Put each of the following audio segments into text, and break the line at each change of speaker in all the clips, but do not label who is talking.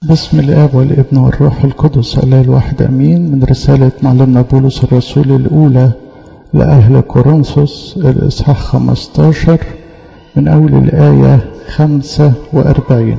بسم الآب والابن والروح القدس الله الواحد أمين. من رسالة معلمنا بولس الرسول الأولى لأهل كورنثوس الإصحاح 15 من أول الآية 45.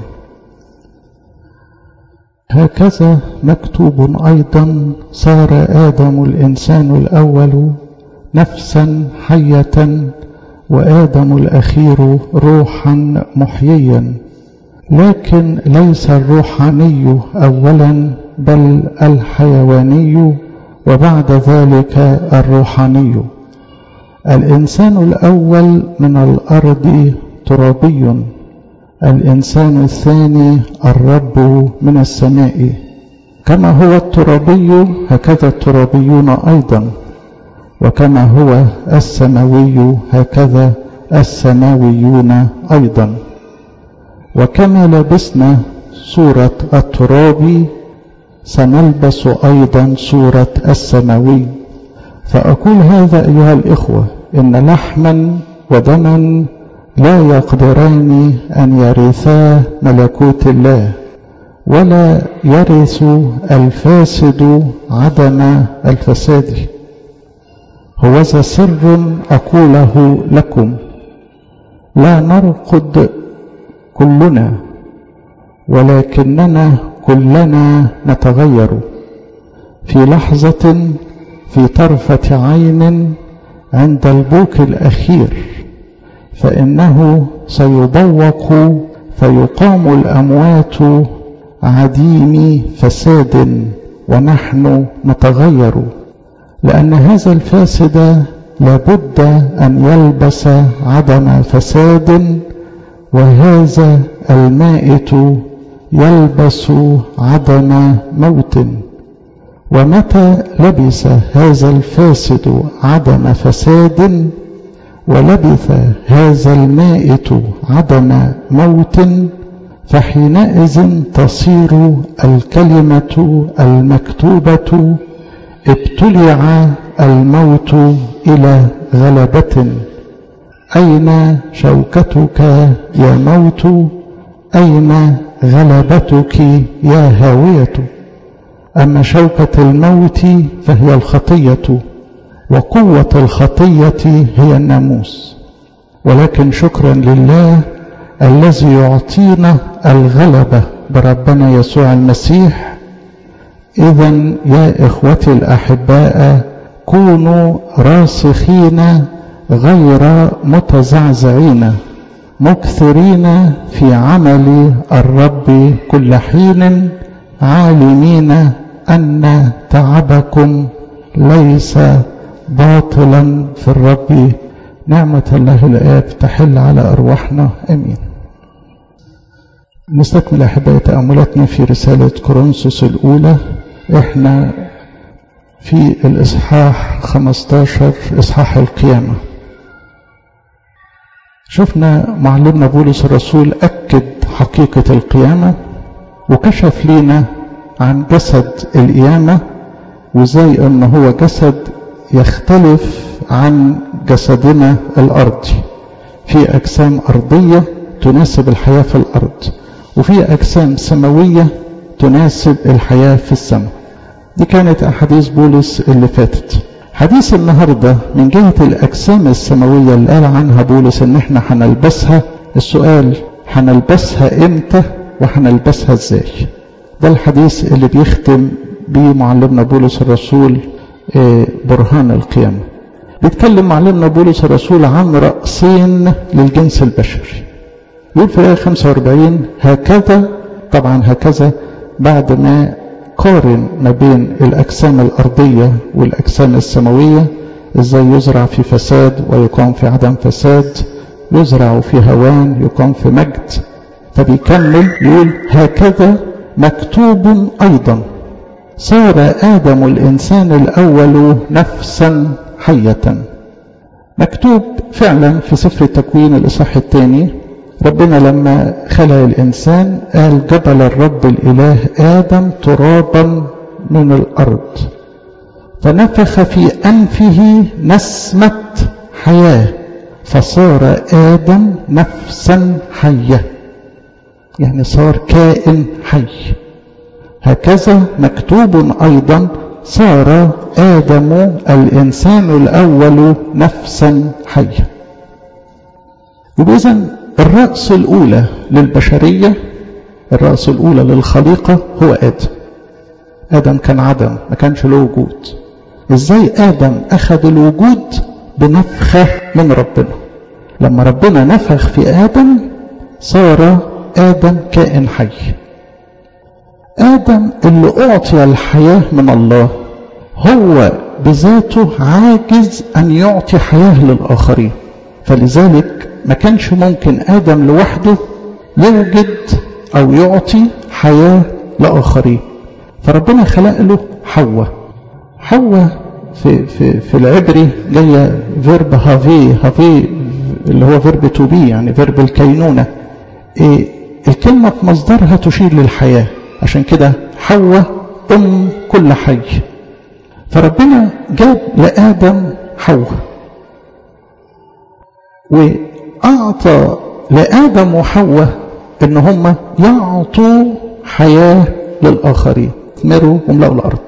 هكذا مكتوب أيضا: صار آدم الإنسان الأول نفسا حية، وآدم الأخير روحا محييا. لكن ليس الروحاني أولا بل الحيواني، وبعد ذلك الروحاني. الإنسان الأول من الأرض ترابي، الإنسان الثاني الرب من السماء. كما هو الترابي هكذا الترابيون أيضا، وكما هو السماوي هكذا السماويون أيضا. وكما لبسنا صورة التراب سنلبس أيضا صورة السماوي. فأقول هذا أيها الإخوة: إن لحما ودما لا يقدران أن يرثا ملكوت الله، ولا يرث الفاسد عدم الفساد. هوذا سر أقوله لكم: لا نرقد كلنا، ولكننا كلنا نتغير في لحظة، في طرفة عين، عند البوق الأخير. فإنه سيبوق فيقام الأموات عديم فساد، ونحن نتغير. لأن هذا الفاسد لابد أن يلبس عدم فساد، وهذا المائت يلبس عدم موت. ومتى لبس هذا الفاسد عدم فساد، ولبث هذا المائت عدم موت، فحينئذ تصير الكلمة المكتوبة: ابتلع الموت إلى غلبة. أين شوكتك يا موت؟ أين غلبتك يا هاوية؟ أما شوكة الموت فهي الخطية، وقوة الخطية هي الناموس. ولكن شكرا لله الذي يعطينا الغلبة بربنا يسوع المسيح. إذن يا إخوتي الأحباء، كونوا راسخين غير متزعزعين، مكثرين في عمل الرب كل حين، عالمين أن تعبكم ليس باطلا في الرب. نعمة الله الآب تحل على أرواحنا، آمين. نستكمل أحبائي تأملاتنا في رسالة كورنثوس الأولى. احنا في الإصحاح 15، إصحاح القيامة. شفنا معلمنا بولس الرسول أكد حقيقة القيامة، وكشف لنا عن جسد القيامة، وزي أنه هو جسد يختلف عن جسدنا الأرضي. في أجسام أرضية تناسب الحياة في الأرض، وفي أجسام سماوية تناسب الحياة في السماء. دي كانت أحاديث بولس اللي فاتت. حديث النهاردة من جهة الأجسام السماوية اللي قال عنها بولس إن احنا هنلبسها. السؤال: هنلبسها إمتى وهنلبسها إزاي؟ ده الحديث اللي بيختم بيه معلمنا بولس الرسول برهان القيامة. بيتكلم معلمنا بولس الرسول عن رأسين للجنس البشري. يقول في الآية 45: هكذا، طبعا هكذا بعد ما قارن ما بين الأجسام الأرضية والأجسام السماوية، إزاي يزرع في فساد ويقام في عدم فساد، يزرع في هوان يقام في مجد. فبيكمل يقول: هكذا مكتوب أيضا: صار آدم الإنسان الأول نفسا حية. مكتوب فعلا في سفر التكوين الإصحاح الثاني. ربنا لما خلق الإنسان قال: جبل الرب الإله آدم ترابا من الأرض، فنفخ في أنفه نسمة حياة، فصار آدم نفسا حية. يعني صار كائن حي. هكذا مكتوب أيضا صار آدم الإنسان الأول نفسا حية. وإذن الرأس الأولى للبشرية، الرأس الأولى للخليقة هو آدم. آدم كان عدم، ما كانش له وجود. إزاي آدم أخذ الوجود؟ بنفخة من ربنا. لما ربنا نفخ في آدم صار آدم كائن حي. آدم اللي أعطي الحياة من الله هو بذاته عاجز أن يعطي حياة للآخرين، فلذلك ما كانش ممكن آدم لوحده يوجد أو يعطي حياة لآخرين، فربنا خلق له حواء. حواء في العبري جاية فيرب هافي اللي هو فيرب تو بي، يعني فيرب الكينونة. الكلمة في مصدرها تشير للحياة، عشان كده حواء كل حي. فربنا جاب لآدم حواء وأعطى لآدم وحواء إن هم يعطوا حياة للآخرين، مروا وملأوا الأرض.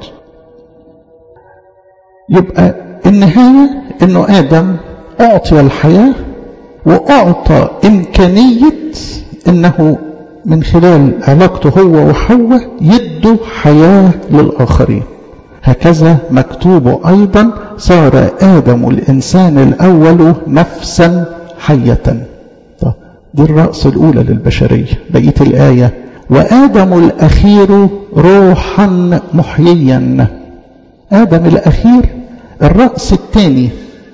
يبقى النهاية إنه آدم أعطي الحياة وأعطى إمكانية إنه من خلال علاقته هو وحواء يدوا حياة للآخرين. هكذا مكتوب أيضا صار آدم الإنسان الأول نفسا حية. دي الرأس الأولى للبشرية. بقية الآية وآدم الأخير روحا محييا. آدم الأخير الرأس الثاني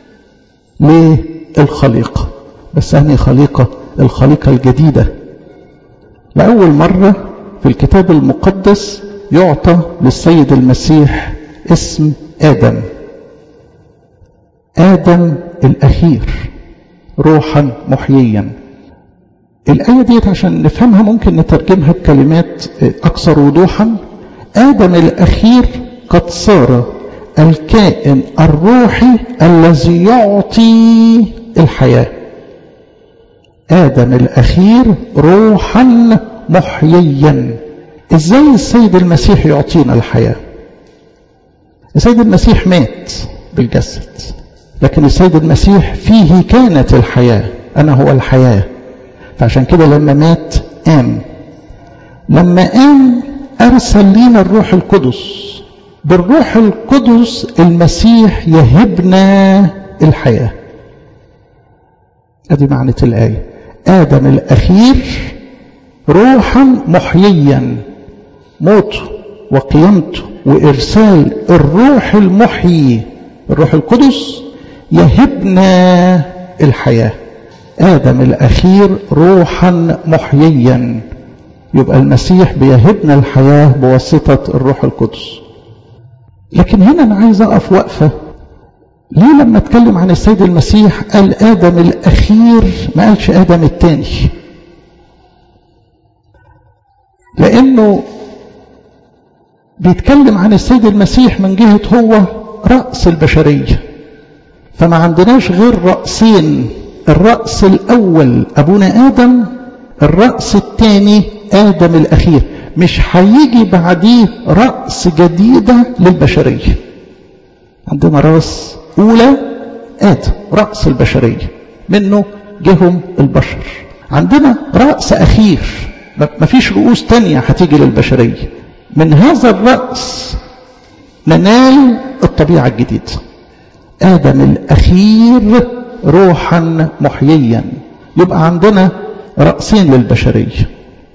للخليقة، بس هذه خليقة الخليقة الجديدة. لأول مرة في الكتاب المقدس يعطى للسيد المسيح اسم آدم. آدم الأخير روحا محييا. الآية ديت عشان نفهمها ممكن نترجمها بكلمات أكثر وضوحا. آدم الأخير قد صار الكائن الروحي الذي يعطي الحياة. آدم الأخير روحا محييا. إزاي السيد المسيح يعطينا الحياة؟ السيد المسيح مات بالجسد، لكن السيد المسيح فيه كانت الحياة. أنا هو الحياة. فعشان كده لما مات قام. لما قام أرسل لنا الروح القدس. بالروح القدس المسيح يهبنا الحياة. هذه معنى الآية. آدم الأخير روحا محييا. موته وقيامته وإرسال الروح المحيي الروح القدس يهبنا الحياة. آدم الأخير روحا محييا. يبقى المسيح بيهبنا الحياة بواسطة الروح القدس. لكن هنا أنا عايز أقف وقفة. ليه لما اتكلم عن السيد المسيح قال آدم الأخير ما قالش آدم الثاني؟ لأنه بيتكلم عن السيد المسيح من جهة هو رأس البشرية، فما عندناش غير رأسين. الرأس الأول أبونا آدم، الرأس الثاني آدم الأخير. مش هيجي بعديه رأس جديدة للبشرية. عندنا رأس أولى آدم رأس البشرية، منه جهم البشر. عندنا رأس أخير، مفيش رؤوس تانية هتيجي للبشرية. من هذا الرأس ننال الطبيعة الجديدة. آدم الأخير روحا محييا. يبقى عندنا رأسين للبشرية.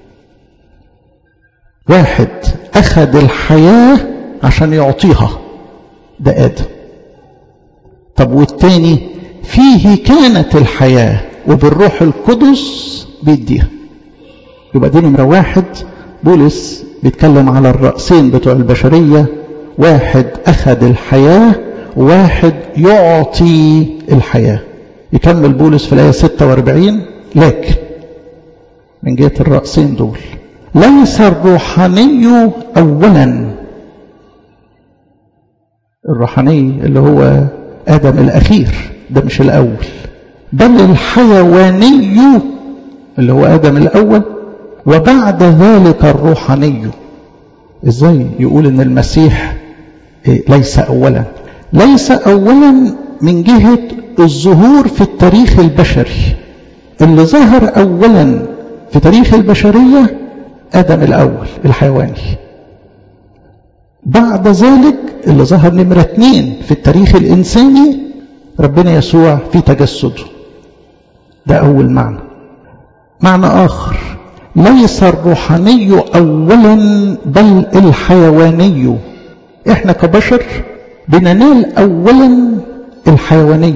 واحد أخذ الحياة عشان يعطيها، ده آدم. طب والتاني فيه كانت الحياة وبالروح القدس بيديها. يبقى دي نمرة واحد. بولس بيتكلم على الرأسين بتوع البشرية. واحد أخذ الحياة وواحد يعطي الحياة. يكمل بولس في الآية 46 لكن من جهة الرأسين دول ليس الروحاني أولا. الروحاني اللي هو آدم الأخير ده مش الأول، بل الحيواني اللي هو آدم الأول، وبعد ذلك الروحاني. ازاي يقول ان المسيح ليس اولا؟ ليس اولا من جهة الظهور في التاريخ البشري. اللي ظهر اولا في تاريخ البشرية آدم الأول الحيواني. بعد ذلك اللي ظهر نمرة 2 في التاريخ الإنساني ربنا يسوع في تجسده. ده أول معنى. معنى آخر، ليس الروحاني أولا بل الحيواني. إحنا كبشر بننال أولا الحيواني،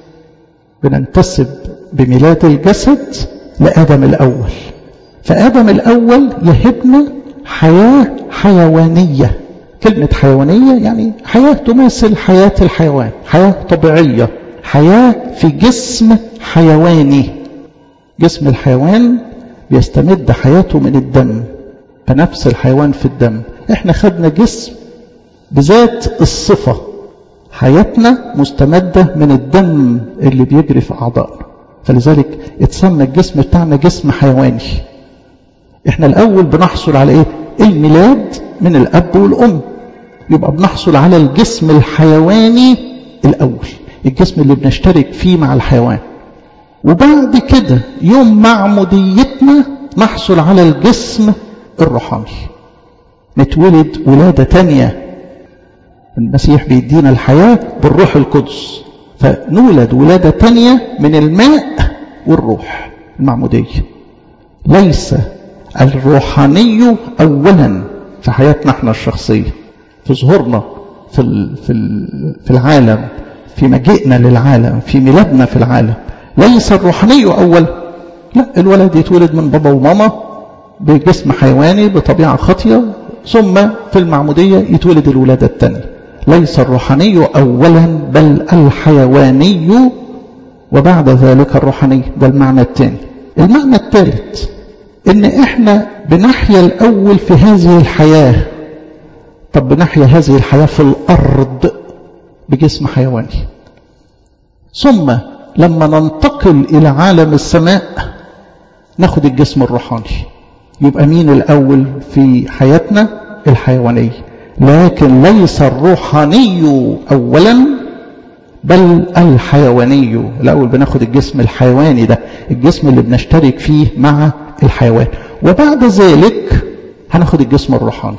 بننتسب بميلاد الجسد لآدم الأول. فآدم الأول يهبنا حياة حيوانية. كلمة حيوانية يعني حياة تماثل حياة الحيوان، حياة طبيعية، حياة في جسم حيواني. جسم الحيوان بيستمد حياته من الدم، فنفس الحيوان في الدم. احنا خدنا جسم بذات الصفة، حياتنا مستمدة من الدم اللي بيجري في أعضائنا، فلذلك اتسمى الجسم بتاعنا جسم حيواني. احنا الأول بنحصل على ايه؟ الميلاد من الأب والأم، يبقى بنحصل على الجسم الحيواني الأول، الجسم اللي بنشترك فيه مع الحيوان. وبعد كده يوم معموديتنا نحصل على الجسم الروحاني، نتولد ولادة تانية. المسيح بيدينا الحياة بالروح القدس، فنولد ولادة تانية من الماء والروح، المعمودية. ليس الروحاني أولا في حياتنا احنا الشخصية، في ظهورنا في العالم، في مجيئنا للعالم، في ميلادنا في العالم. ليس الروحاني أول، لا، الولد يتولد من بابا وماما بجسم حيواني بطبيعة خاطئة، ثم في المعمودية يتولد الولادة الثانية. ليس الروحاني أولا بل الحيواني، وبعد ذلك الروحاني. ده المعنى الثاني. المعنى الثالث ان احنا بنحيا الاول في هذه الحياة. طب بنحيا هذه الحياة في الارض بجسم حيواني، ثم لما ننتقل الى عالم السماء ناخد الجسم الروحاني. يبقى مين الاول في حياتنا؟ الحيواني. لكن ليس الروحاني اولا بل الحيواني. الاول بناخد الجسم الحيواني، ده الجسم اللي بنشترك فيه مع الحيوان، وبعد ذلك هناخد الجسم الروحاني.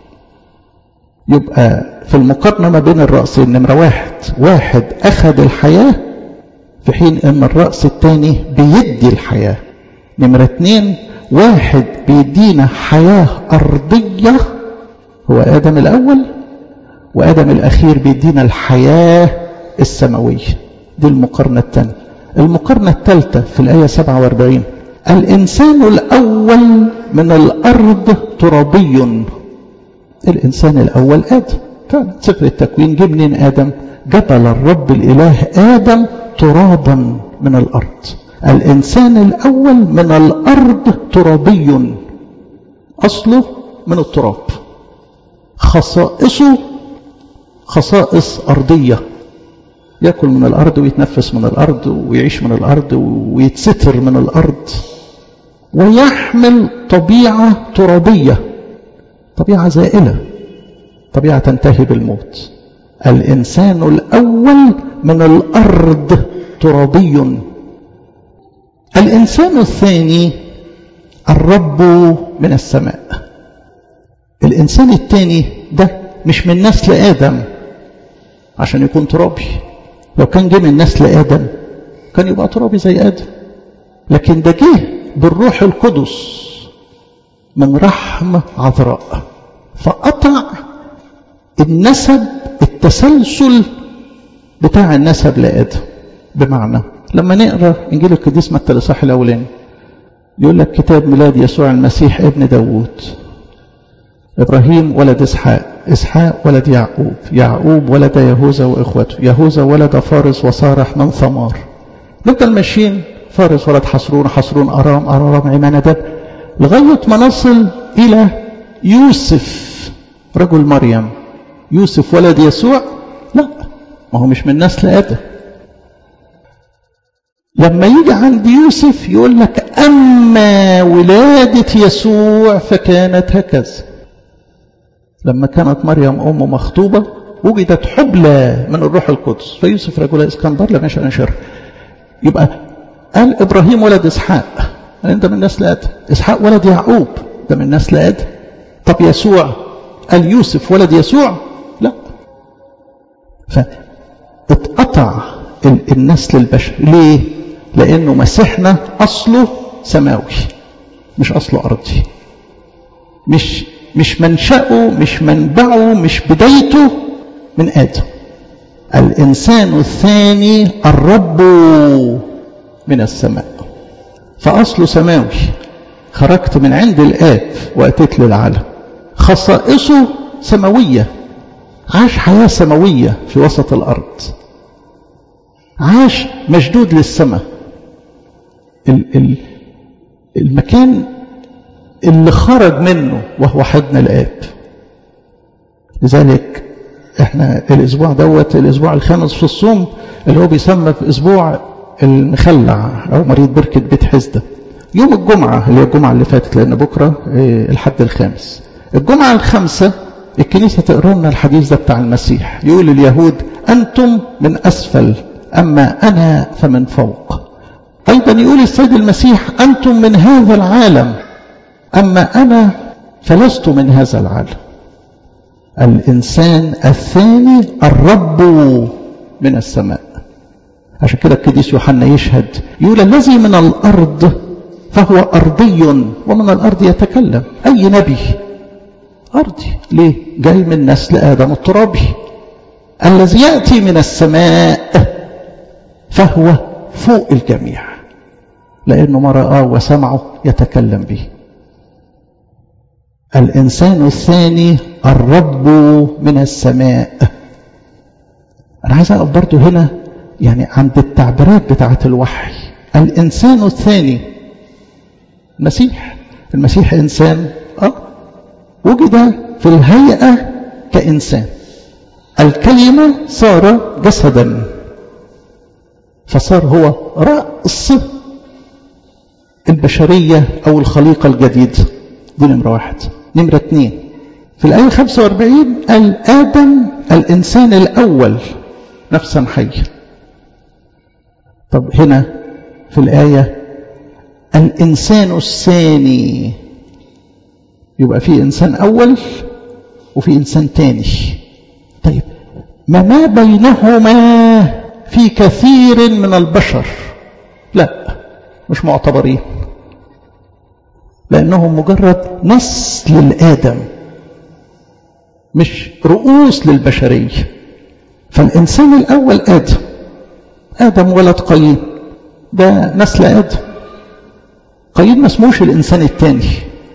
يبقى في المقارنة ما بين الرأسين، نمرة واحد أخذ الحياة، في حين أن الرأس الثاني بيدي الحياة. نمرة 2، واحد بيدينا حياة أرضية هو آدم الأول، وآدم الأخير بيدينا الحياة السماوية. دي المقارنة الثانية. المقارنة الثالثة في الآية 47، الإنسان الأول من الأرض ترابي. الإنسان الأول آدم. سفر التكوين جه منين آدم؟ جبل الرب الإله آدم ترابا من الأرض. الإنسان الأول من الأرض ترابي، أصله من التراب، خصائصه خصائص أرضية، يأكل من الأرض ويتنفس من الأرض ويعيش من الأرض ويتستر من الأرض، ويحمل طبيعة ترابية، طبيعة زائلة، طبيعة تنتهي بالموت. الإنسان الأول من الأرض ترابي. الإنسان الثاني الرب من السماء. الإنسان الثاني ده مش من نسل آدم عشان يكون ترابي. لو كان جه من نسل آدم كان يبقى ترابي زي آدم، لكن ده جه بالروح القدس من رحم عذراء، فقطع النسب، التسلسل بتاع النسب لآدم. بمعنى لما نقرأ إنجيل القديس متى الإصحاح الأولاني يقول لك كتاب ميلاد يسوع المسيح ابن داوود. إبراهيم ولد إسحاق، إسحاق ولد يعقوب، يعقوب ولد يهوذا وإخوته، يهوذا ولد فارس وصارح من ثمار. نفضل ماشيين، فارس ولد حصرون، حصرون أرام، أرام عمانادب، لغاية ما نصل إلى يوسف رجل مريم. يوسف ولد يسوع؟ لا، ما هو مش من نسل آدم. لما يجي عند يوسف يقول لك أما ولادة يسوع فكانت هكذا. لما كانت مريم أم مخطوبة وجدت حبلى من الروح القدس، فيوسف رجل اسكندر لم يشأ نشر. يبقى قال إبراهيم ولد إسحاق، أنت من نسل آدم. إسحاق ولد يعقوب، ده من نسل آدم. طب يسوع، قال يوسف ولد يسوع، لا. فاتقطع النسل البشري. ليه؟ لأنه مسيحنا أصله سماوي مش أصله أرضي، مش منشأه، مش منبعه، مش بدايته من آدم. الإنسان الثاني الرب من السماء، فأصله سماوي. خرجت من عند الآب وأتيت للعالم. خصائصه سماوية، عاش حياة سماوية في وسط الأرض، عاش مشدود للسماء، المكان اللي خرج منه وهو حضن الآب. لذلك احنا الأسبوع دوت الأسبوع الخامس في الصوم اللي هو بيسمى في أسبوع المخلع أو مريض بركة بيت حزدة. يوم الجمعة اللي هي الجمعة اللي فاتت، لأن بكرة الحد الخامس، الجمعة الخامسة الكنيسة تقرأ لنا الحديث ده بتاع المسيح. يقول اليهود أنتم من أسفل أما أنا فمن فوق. أيضا يقول السيد المسيح أنتم من هذا العالم أما أنا فلست من هذا العالم. الإنسان الثاني الرب من السماء. عشان كده القديس يوحنا يشهد يقول الذي من الأرض فهو أرضي ومن الأرض يتكلم. أي نبي أرضي، ليه؟ جاي من نسل آدم الترابي. الذي يأتي من السماء فهو فوق الجميع، لأنه ما رآه وسمعه يتكلم به. الإنسان الثاني الرب من السماء. أنا عايز أقف برضو هنا يعني عند التعبيرات بتاعة الوحي. الإنسان الثاني المسيح إنسان وجد في الهيئة كإنسان. الكلمة صار جسدا، فصار هو رأس البشرية أو الخليقة الجديدة. دي نمرة واحد. نمرة 2 في الآية 45 قال آدم الإنسان الأول نفسا حيا. طب هنا في الآية الإنسان الثاني، يبقى في إنسان أول وفي إنسان تاني. طيب ما بينهما في كثير من البشر لا مش معتبرين، لأنهم مجرد نسل الآدم مش رؤوس للبشرية. فالإنسان الأول آدم ولد قايين، ده نسل آدم. قايين ما اسموش الإنسان الثاني.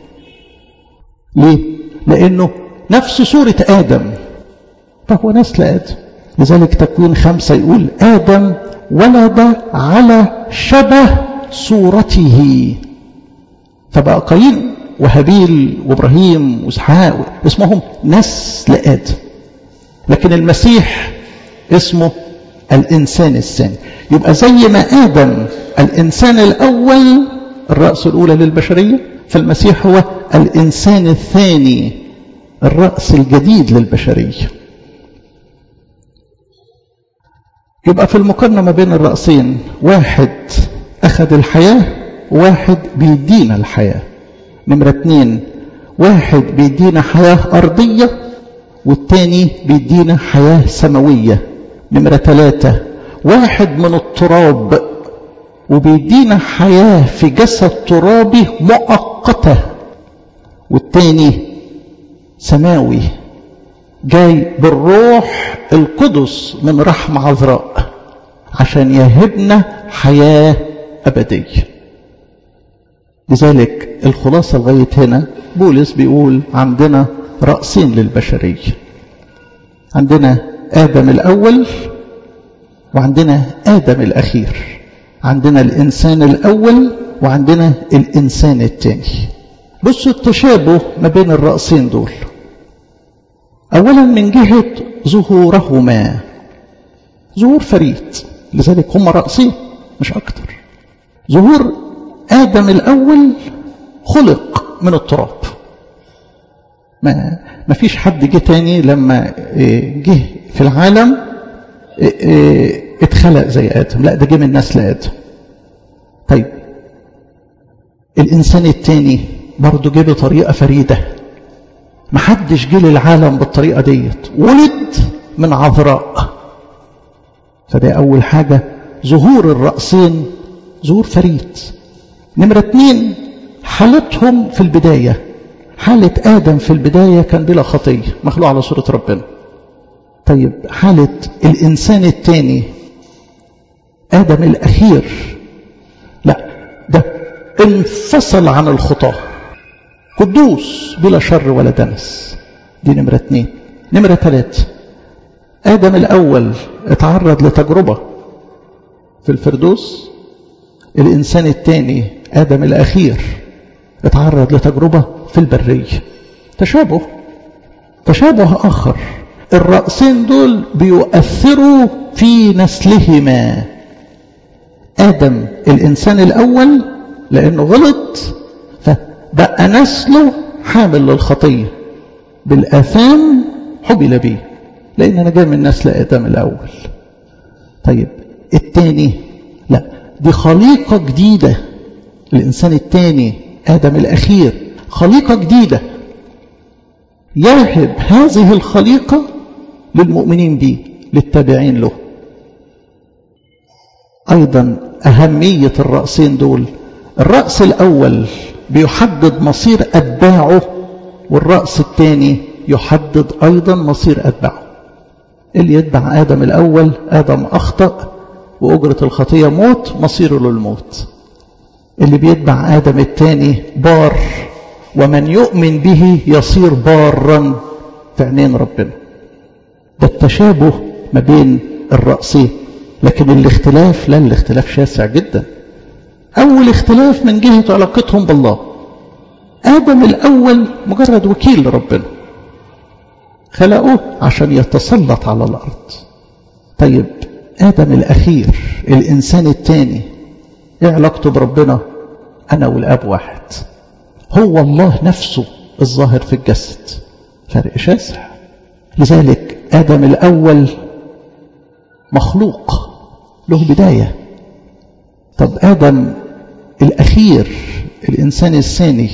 ليه؟ لأنه نفس صورة آدم، فهو نسل آدم. لذلك تكوين 5 يقول آدم ولد على شبه صورته. فبقى قايين وهابيل وإبراهيم وإسحاق اسمهم نسل آدم. لكن المسيح اسمه الإنسان الثاني. يبقى زي ما آدم الإنسان الأول الرأس الأولى للبشرية، فالمسيح هو الإنسان الثاني الرأس الجديد للبشرية. يبقى في المقارنة ما بين الرأسين، واحد أخذ الحياة وواحد بيدينا الحياة. نمرة 2 واحد بيدينا حياة أرضية والتاني بيدينا حياة سماوية. نمرة 3 واحد من التراب وبيدينا حياة في جسد ترابي مؤقتة، والتاني سماوي جاي بالروح القدس من رحم عذراء عشان يهبنا حياة أبدية. لذلك الخلاصة لغاية هنا بولس بيقول عندنا رأسين للبشرية. عندنا آدم الأول وعندنا آدم الأخير. عندنا الإنسان الأول وعندنا الإنسان الثاني. بصوا التشابه ما بين الرأسين دول. أولا من جهة ظهورهما، ظهور فريد، لذلك هم رأسين مش أكتر. ظهور آدم الأول خلق من التراب، ما فيش حد جه تاني لما جه في العالم اتخلق زي آدم، لا ده جه من نسل آدم. طيب الإنسان التاني برضه جه بطريقة فريدة، محدش جه للعالم بالطريقة ديت، ولد من عذراء. فده أول حاجة، ظهور الرأسين ظهور فريد. نمرة 2 حالتهم في البداية، حالة آدم في البداية كان بلا خطية، مخلوق على صورة ربنا. طيب حالة الإنسان الثاني آدم الأخير، لا ده انفصل عن الخطاة، قدوس بلا شر ولا دنس. دي نمرة 2. نمرة 3 آدم الأول اتعرض لتجربة في الفردوس، الإنسان الثاني آدم الأخير اتعرض لتجربة في البرية. تشابه آخر، الرأسين دول بيؤثروا في نسلهما. آدم الإنسان الأول لأنه غلط فبقى نسله حامل للخطية، بالآثام حبل به، لأن أنا جاي من نسل آدم الأول. طيب الثاني لا، دي خليقة جديدة، الإنسان الثاني آدم الأخير خليقة جديدة، يهب هذه الخليقة للمؤمنين به، للتابعين له. أيضا أهمية الرأسين دول، الرأس الأول بيحدد مصير أتباعه، والرأس الثاني يحدد أيضا مصير أتباعه. اللي يتبع آدم الأول، آدم أخطأ وأجرة الخطية موت، مصيره للموت. اللي بيتبع آدم الثاني بار، ومن يؤمن به يصير بارا في عينين ربنا. ده التشابه ما بين الرأسين. لكن الاختلاف، لا، الاختلاف شاسع جدا. أول اختلاف من جهة علاقتهم بالله، آدم الأول مجرد وكيل لربنا، خلقه عشان يتسلط على الأرض. طيب آدم الأخير الإنسان الثاني ايه علاقته بربنا؟ أنا والآب واحد، هو الله نفسه الظاهر في الجسد، فرق شاسع. لذلك آدم الأول مخلوق له بداية. طب آدم الأخير الإنسان الثاني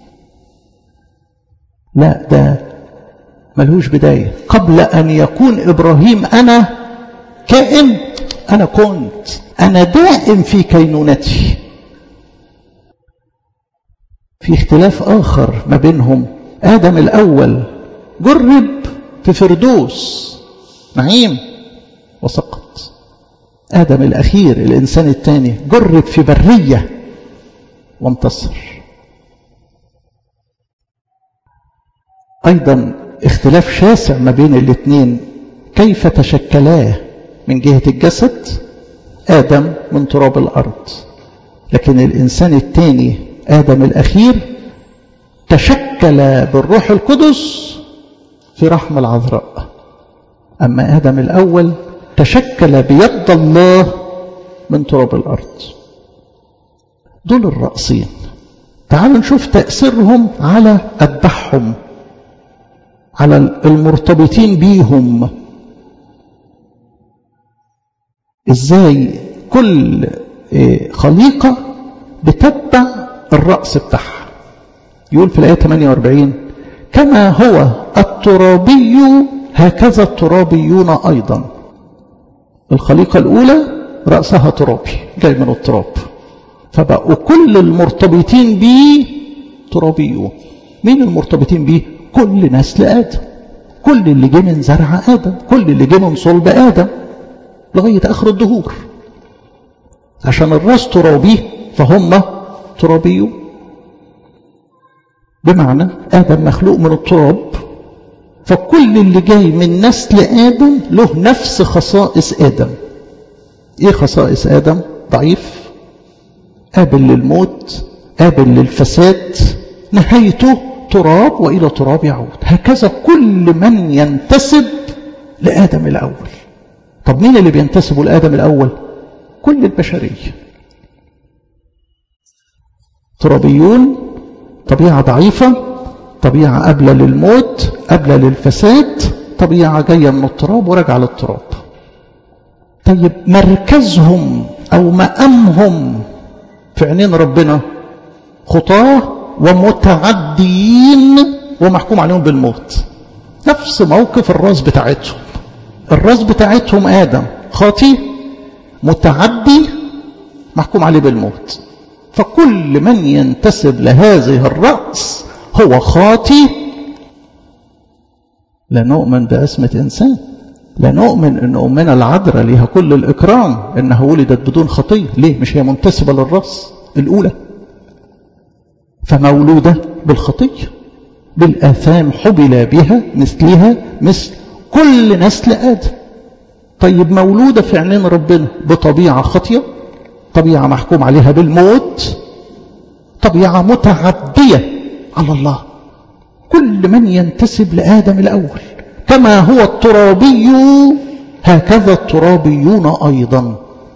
لا، ده ملهوش بداية. قبل أن يكون إبراهيم أنا كائن، أنا كنت، أنا دائم في كينونتي. في اختلاف آخر ما بينهم، آدم الأول جرب في فردوس نعيم وسقط، آدم الأخير الإنسان الثاني جرب في برية وانتصر. أيضا اختلاف شاسع ما بين الاثنين، كيف تشكلاه من جهة الجسد. آدم من تراب الأرض، لكن الإنسان الثاني آدم الأخير تشكل بالروح القدس في رحم العذراء. أما آدم الأول تشكل بيد الله من تراب الأرض. دول الرأسين. تعالوا نشوف تأثيرهم على أتباعهم، على المرتبطين بيهم. إزاي كل خليقة بتتبع الرأس بتاعها. يقول في الآية 48 كما هو الترابي هكذا الترابيون أيضا. الخليقة الأولى رأسها ترابي جاي من التراب، فبقوا كل المرتبطين به ترابيون. مين المرتبطين به؟ كل نسل آدم، كل اللي جه من زرع آدم، كل اللي جه من صلب آدم لغاية آخر الدهور. عشان الراس ترابي فهم ترابيون، بمعنى آدم مخلوق من التراب، فكل اللي جاي من نسل آدم له نفس خصائص آدم. إيه خصائص آدم؟ ضعيف، قابل للموت، قابل للفساد، نهايته تراب وإلى تراب يعود. هكذا كل من ينتسب لآدم الأول. طب مين اللي بينتسبوا لآدم الأول؟ كل البشرية. ترابيون، طبيعة ضعيفة، طبيعة قابلة للموت، قابلة للفساد، طبيعة جاية من التراب وراجعة للتراب. طيب مركزهم أو مقامهم في عينين ربنا خطاة ومتعدين ومحكوم عليهم بالموت. نفس موقف الراس بتاعتهم. الراس بتاعتهم آدم خاطي متعدي محكوم عليه بالموت. فكل من ينتسب لهذه الرأس هو خاطي. لا نؤمن باسمة إنسان، لا نؤمن أن أمنا العذراء لها كل الإكرام أنها ولدت بدون خطية. ليه؟ مش هي منتسبة للرأس الأولى، فمولودة بالخطية بالآثام حبل بها مثلها مثل كل نسل آدم. طيب مولودة في عينين ربنا بطبيعة خطية، طبيعة محكوم عليها بالموت، طبيعة متعدية على الله. كل من ينتسب لآدم الأول كما هو الترابي هكذا الترابيون أيضا.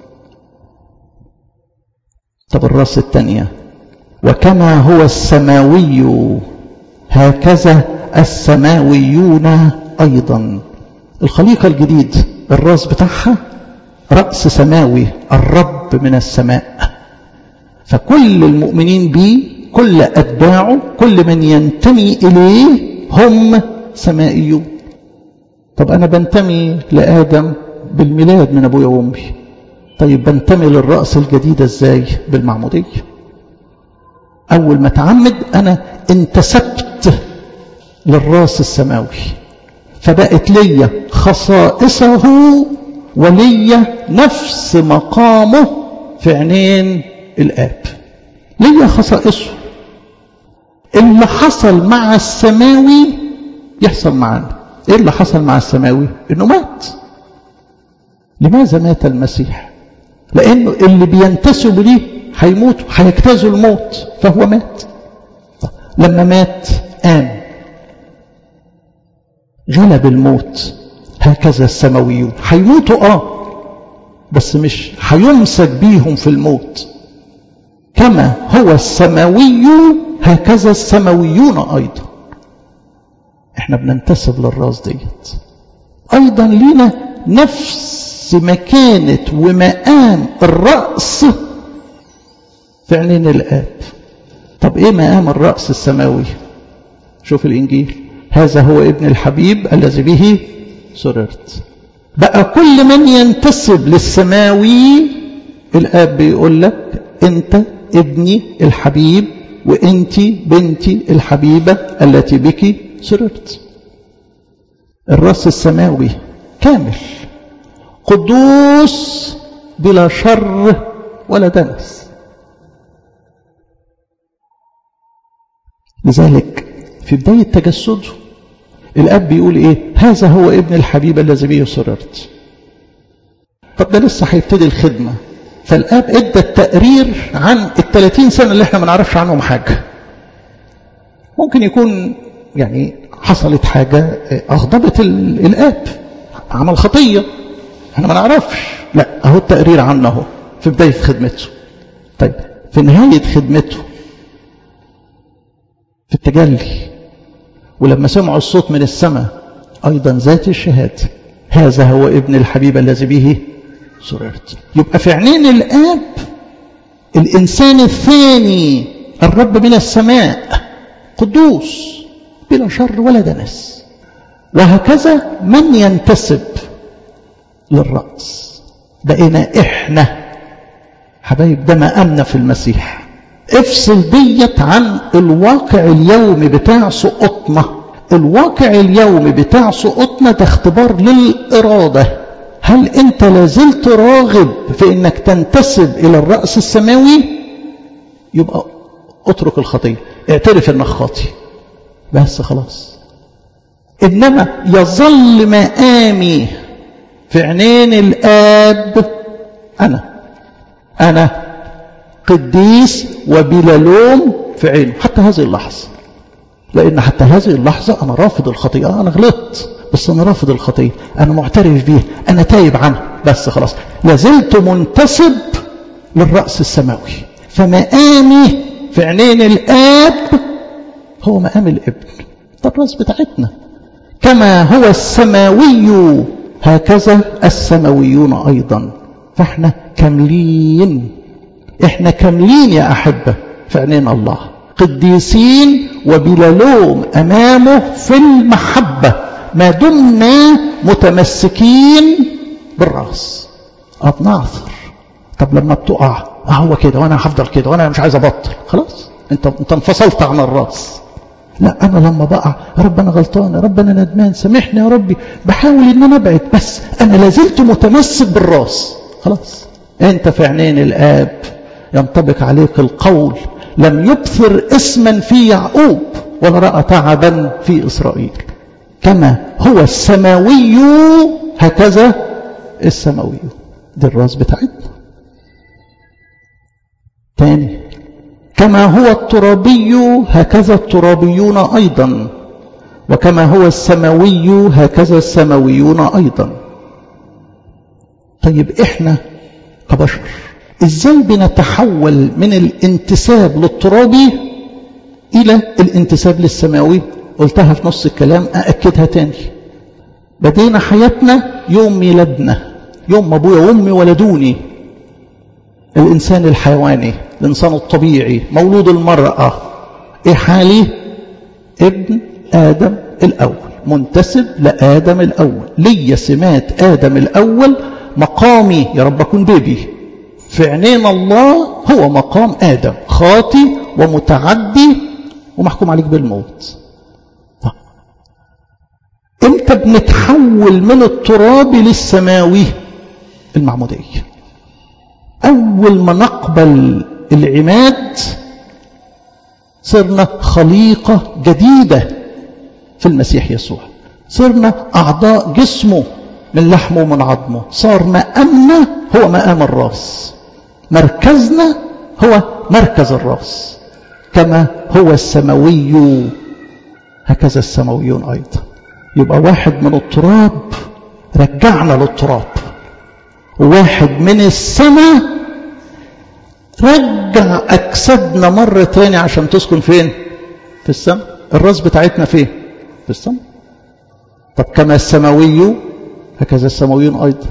طب الراس الثانية، وكما هو السماوي هكذا السماويون أيضا. الخليقة الجديد الراس بتاعها رأس سماوي، الرب من السماء. فكل المؤمنين به، كل أتباعه، كل من ينتمي إليه هم سمائيون. طب أنا بنتمي لآدم بالميلاد من أبويا وأمي. طيب بنتمي للرأس الجديدة إزاي؟ بالمعمودية. أول ما تعمد أنا انتسبت للراس السماوي، فبقت لي خصائصه ولي نفس مقامه في عينين الآب. لي خصائصه. اللي حصل مع السماوي يحصل معنا. ايه اللي حصل مع السماوي؟ انه مات. لماذا مات المسيح؟ لانه اللي بينتسبوا ليه هيموتوا، هيجتازوا الموت، فهو مات. لما مات قام غلب الموت. هكذا السماويون هيموتوا بس مش هيمسك بيهم في الموت. كما هو السماوي هكذا السماويون أيضا. احنا بننتسب للراس ديت. أيضا لنا نفس مكانة ومقام الرأس في عينين الآب. طب ايه مقام الرأس السماوي؟ شوف الإنجيل، هذا هو ابن الحبيب الذي به سررت. بقى كل من ينتسب للسماوي الآب بيقول لك انت ابني الحبيب وانت بنتي الحبيبة التي بك سررت. الرأس السماوي كامل قدوس بلا شر ولا دنس. لذلك في بداية تجسده الأب بيقول إيه؟ هذا هو ابن الحبيب الذي به سررت. طب ده لسه هيبتدي الخدمة، فالآب ادى التقرير عن 30 سنة اللي احنا ما نعرفش عنهم حاجة. ممكن يكون يعني حصلت حاجة أغضبت الآب، عمل خطية احنا ما نعرفش، لا اهو التقرير عنه اهو في بداية خدمته. طيب في نهاية خدمته في التجلي ولما سمعوا الصوت من السماء أيضا ذات الشهادة، هذا هو ابن الحبيب الذي به سررت. يبقى في عينين الآب الإنسان الثاني الرب من السماء قدوس بلا شر ولا دنس. وهكذا من ينتسب للرأس بقينا إحنا حبايب، ده مقامنا في المسيح. افصل ديت عن الواقع اليومي بتاع سقوطنا. الواقع اليومي بتاع سقوطنا ده اختبار للإرادة. هل انت لازلت راغب في انك تنتسب الى الرأس السماوي؟ يبقى اترك الخطية، اعترف انك خاطي بس خلاص. انما يظل مقامي في عينين الآب انا قديس وبلا لوم في عينه حتى هذه اللحظة. لأن حتى هذه اللحظة أنا رافض الخطيئة. أنا غلطت بس أنا رافض الخطيئة، أنا معترف بيه، أنا تايب عنه بس خلاص. لازلت منتسب للرأس السماوي. فمقامي في عينين الآب هو مقام الابن، ده الراس بتاعتنا. كما هو السماوي هكذا السماويون أيضا. فاحنا كاملين، احنا كاملين يا أحبة في عينين الله، قديسين وبلا لوم أمامه في المحبة ما دمنا متمسكين بالرأس. بنعثر، طب لما بتقع هو كده وانا هفضل كده وانا مش عايز ابطل، خلاص انت انفصلت عن الرأس. لا، انا لما بقع يا رب انا غلطان، يا رب انا ندمان، سامحني يا ربي، بحاول ان انا ابعد، بس انا لازلت متمسك بالرأس. خلاص انت في عينين الآب ينطبق عليك القول: لم يبثر اسما في يعقوب ولا رأى تعبا في إسرائيل. كما هو السماوي هكذا السماوي. دي الراس بتاعتنا. تاني: كما هو الترابي هكذا الترابيون أيضا، وكما هو السماوي هكذا السماويون أيضا. طيب احنا كبشر ازاي بنتحول من الانتساب للترابي الى الانتساب للسماوي؟ قلتها في نص الكلام، أأكدها تاني. بدينا حياتنا يوم ميلادنا، يوم ما ابويا وامي ولدوني. الانسان الحيواني، الانسان الطبيعي، مولود المرأة، ايه حالي؟ ابن آدم الأول، منتسب لآدم الأول، لي سمات آدم الأول. مقامي يا رب أكون بيبي في عينين الله هو مقام آدم، خاطي ومتعدي ومحكوم عليك بالموت. امتى بنتحول من الترابي للسماوي؟ المعمودية. أول ما نقبل العماد صرنا خليقة جديدة في المسيح يسوع، صرنا أعضاء جسمه من لحمه ومن عظمه. صار مقامنا هو مقام الراس، مركزنا هو مركز الراس. كما هو السماوي هكذا السماويون أيضا. يبقى واحد من التراب رجعنا للتراب، وواحد من السماء رجع أجسادنا مرة تاني عشان تسكن فين؟ في السماء. الراس بتاعتنا فين؟ في السماء. طب كما السماوي هكذا السماويون أيضا.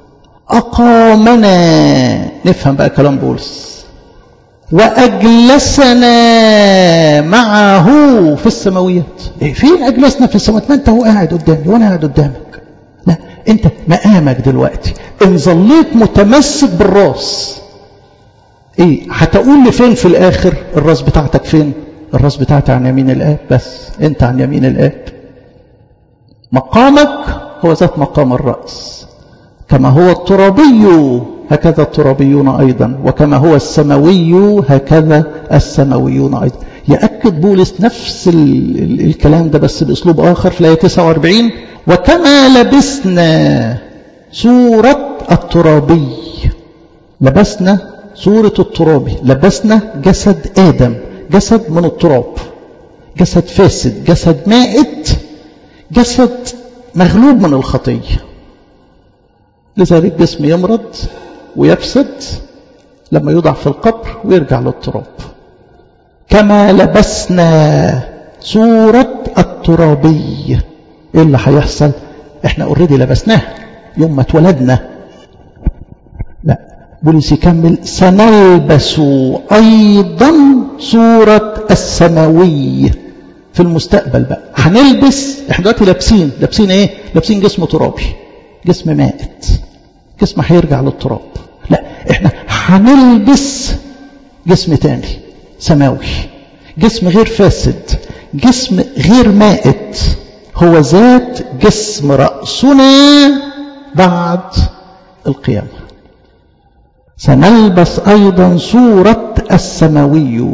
أقامنا، نفهم بقى كلام بولس، وأجلسنا معه في السماويات. إيه فين أجلسنا في السماوات؟ ما أنت هو قاعد قدامي وأنا قاعد قدامك. لا، أنت مقامك دلوقتي إن ظليت متمسك بالراس. إيه هتقول لي فين في الآخر؟ الراس بتاعتك فين؟ الراس بتاعتي عن يمين الآب، بس أنت عن يمين الآب. مقامك هو ذات مقام الرأس. كما هو الترابي هكذا الترابيون أيضا، وكما هو السماوي هكذا السماويون أيضا. يأكد بولس نفس الكلام ده بس بأسلوب آخر في الآية 49: وكما لبسنا صورة الترابي. لبسنا صورة الترابي، لبسنا جسد آدم، جسد من التراب، جسد فاسد، جسد مائت، جسد مغلوب من الخطية. لذلك جسم يمرض ويفسد لما يوضع في القبر ويرجع للتراب. كما لبسنا صورة الترابي. ايه اللي هيحصل؟ احنا اوريدي لبسناه يوم ما اتولدنا. لا، بولس يكمل: سنلبس ايضا صورة السماوي في المستقبل. بقى هنلبس، احنا دلوقتي لابسين ايه؟ لابسين جسم ترابي، جسم مائت، جسم هيرجع للتراب. لا، احنا هنلبس جسم تاني سماوي، جسم غير فاسد، جسم غير مائت، هو ذات جسم رأسنا بعد القيامة. سنلبس أيضا صورة السماوي.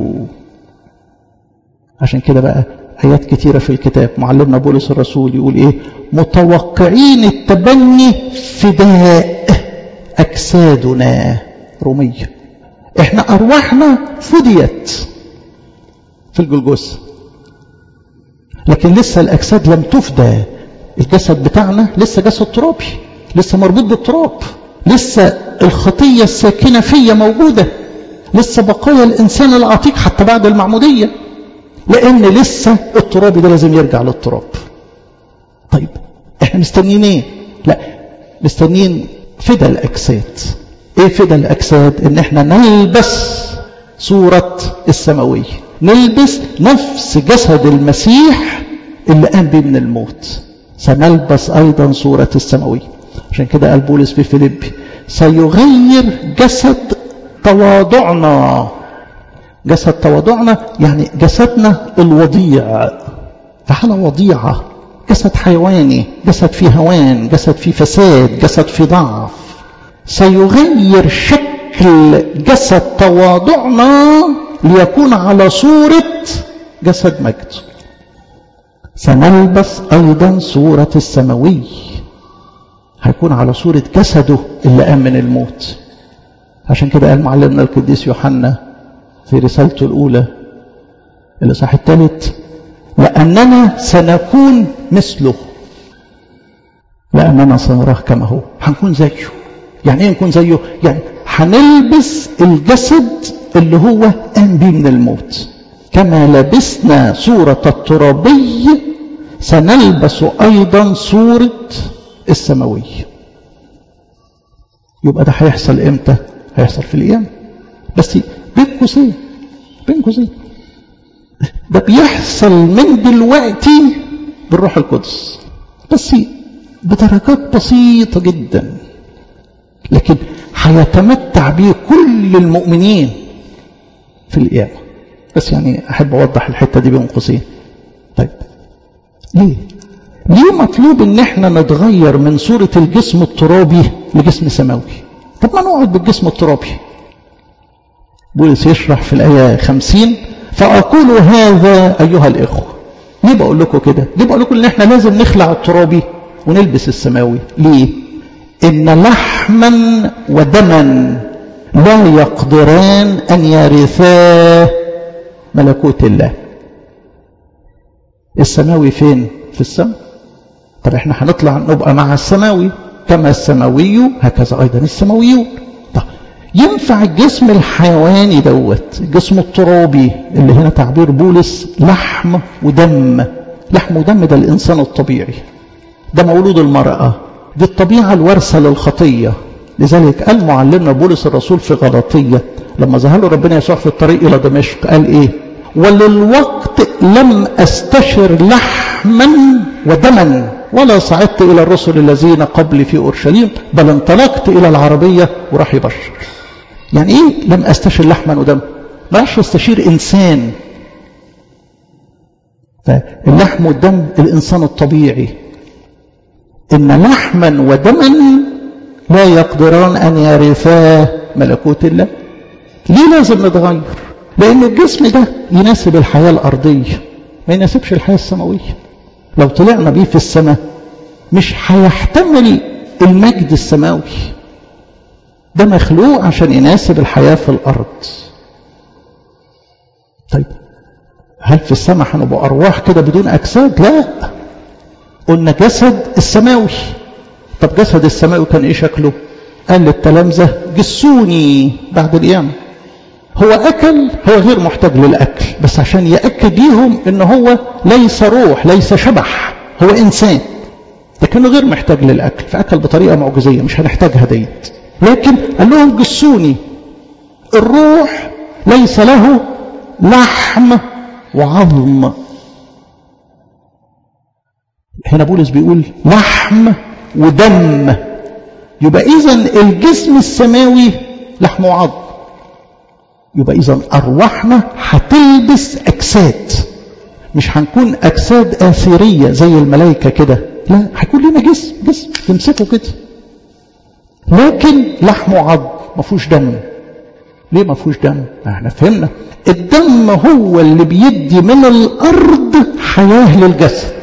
عشان كده بقى آيات كتيرة في الكتاب معلمنا بولس الرسول يقول إيه؟ متوقعين التبني فداء أجسادنا. رومية. إحنا أرواحنا فديت في الجلجثة، لكن لسه الأجساد لم تفدى. الجسد بتاعنا لسه جسد ترابي، لسه مربوط بالتراب، لسه الخطية الساكنة فيا موجودة، لسه بقايا الإنسان العتيق حتى بعد المعمودية. لأن لسه التراب ده لازم يرجع للتراب. طيب احنا مستنيين ايه؟ لا، مستنيين فدى الأجساد. ايه فدى الأجساد؟ ان احنا نلبس صورة السماوية، نلبس نفس جسد المسيح اللي قام به من الموت، سنلبس أيضا صورة السماوية. عشان كده قال بولس في فيليبي سيغير جسد تواضعنا. جسد تواضعنا يعني جسدنا الوضيع، فحالة وضيعة، جسد حيواني، جسد فيه هوان، جسد فيه فساد، جسد فيه ضعف. سيغير شكل جسد تواضعنا ليكون على صورة جسد مجد. سنلبس أيضا صورة السماوي، هيكون على صورة جسده اللي قام من الموت. عشان كده قال معلمنا القديس يوحنا في رسالته الأولى الإصحاح 3 لأننا سنكون مثله، لأننا سنراه كما هو، هنكون زيه. يعني ايه نكون زيه؟ يعني هنلبس الجسد اللي هو قام به من الموت. كما لبسنا صورة الترابي سنلبس أيضا صورة السماوي. يبقى ده هيحصل امتى؟ هيحصل في الأيام، بس بين قوسين، بين قوسين ده بيحصل من دلوقتي بالروح القدس، بس بدرجات بسيطة جدا، لكن هيتمتع به كل المؤمنين في القيامة. بس يعني أحب أوضح الحتة دي بين قوسين. طيب ليه مطلوب ان احنا نتغير من صورة الجسم الترابي لجسم سماوي؟ طب ما نقعد بالجسم الترابي. بولس يشرح في الآية 50 فأقول هذا أيها الإخوة. ليه بقول لكم كده؟ ليه بقول لكم ان احنا لازم نخلع الترابي ونلبس السماوي؟ ليه؟ إن لحما ودما لا يقدران أن يرثا ملكوت الله. السماوي فين؟ في السماء. طب احنا هنطلع نبقى مع السماوي، كما السماوي هكذا أيضا السماويون. طب ينفع الجسم الحيواني دوت، الجسم الترابي اللي هنا تعبير بولس لحم ودم. لحم ودم ده الإنسان الطبيعي، ده مولود المرأة، دي الطبيعة الوارثة للخطية. لذلك قال معلمنا بولس الرسول في غلاطية لما ظهر له ربنا يسوع في الطريق إلى دمشق قال إيه؟ وللوقت لم أستشر لحما ودما ولا صعدت إلى الرسل الذين قبلي في أورشليم بل انطلقت إلى العربية وراح يبشر. يعني إيه لم أستشر لحما ودما؟ ما راحش يستشير إنسان. فاللحم والدم الإنسان الطبيعي. إن لحما ودما لا يقدران أن يرثا ملكوت الله. ليه لازم نتغير؟ لأن الجسم ده يناسب الحياة الأرضية، ما يناسبش الحياة السماوية. لو طلعنا بيه في السماء مش هيحتمل المجد السماوي. ده مخلوق عشان يناسب الحياة في الأرض. طيب هل في السماء هنبقى أرواح كده بدون أجساد؟ لا، قلنا جسد السماوي. طب جسد السماوي كان إيه شكله؟ قال للتلامذة جسوني بعد القيامة. هو أكل، هو غير محتاج للأكل، بس عشان يأكد ليهم إن هو ليس روح، ليس شبح، هو إنسان، لكنه غير محتاج للأكل، فأكل بطريقة معجزية مش هنحتاجها ديت. لكن قال لهم جسوني، الروح ليس له لحم وعظم. هنا بولس بيقول لحم ودم. يبقى إذن الجسم السماوي لحم وعظم. يبقى إذن أرواحنا هتلبس أجساد، مش هنكون أجساد آثيرية زي الملائكة كده، لا، هيكون لنا جسم تمسكه كده، لكن لحم وعظم، ما فيهوش دم. ليه ما فيهوش دم؟ احنا فهمنا الدم هو اللي بيدي من الأرض حياة للجسد.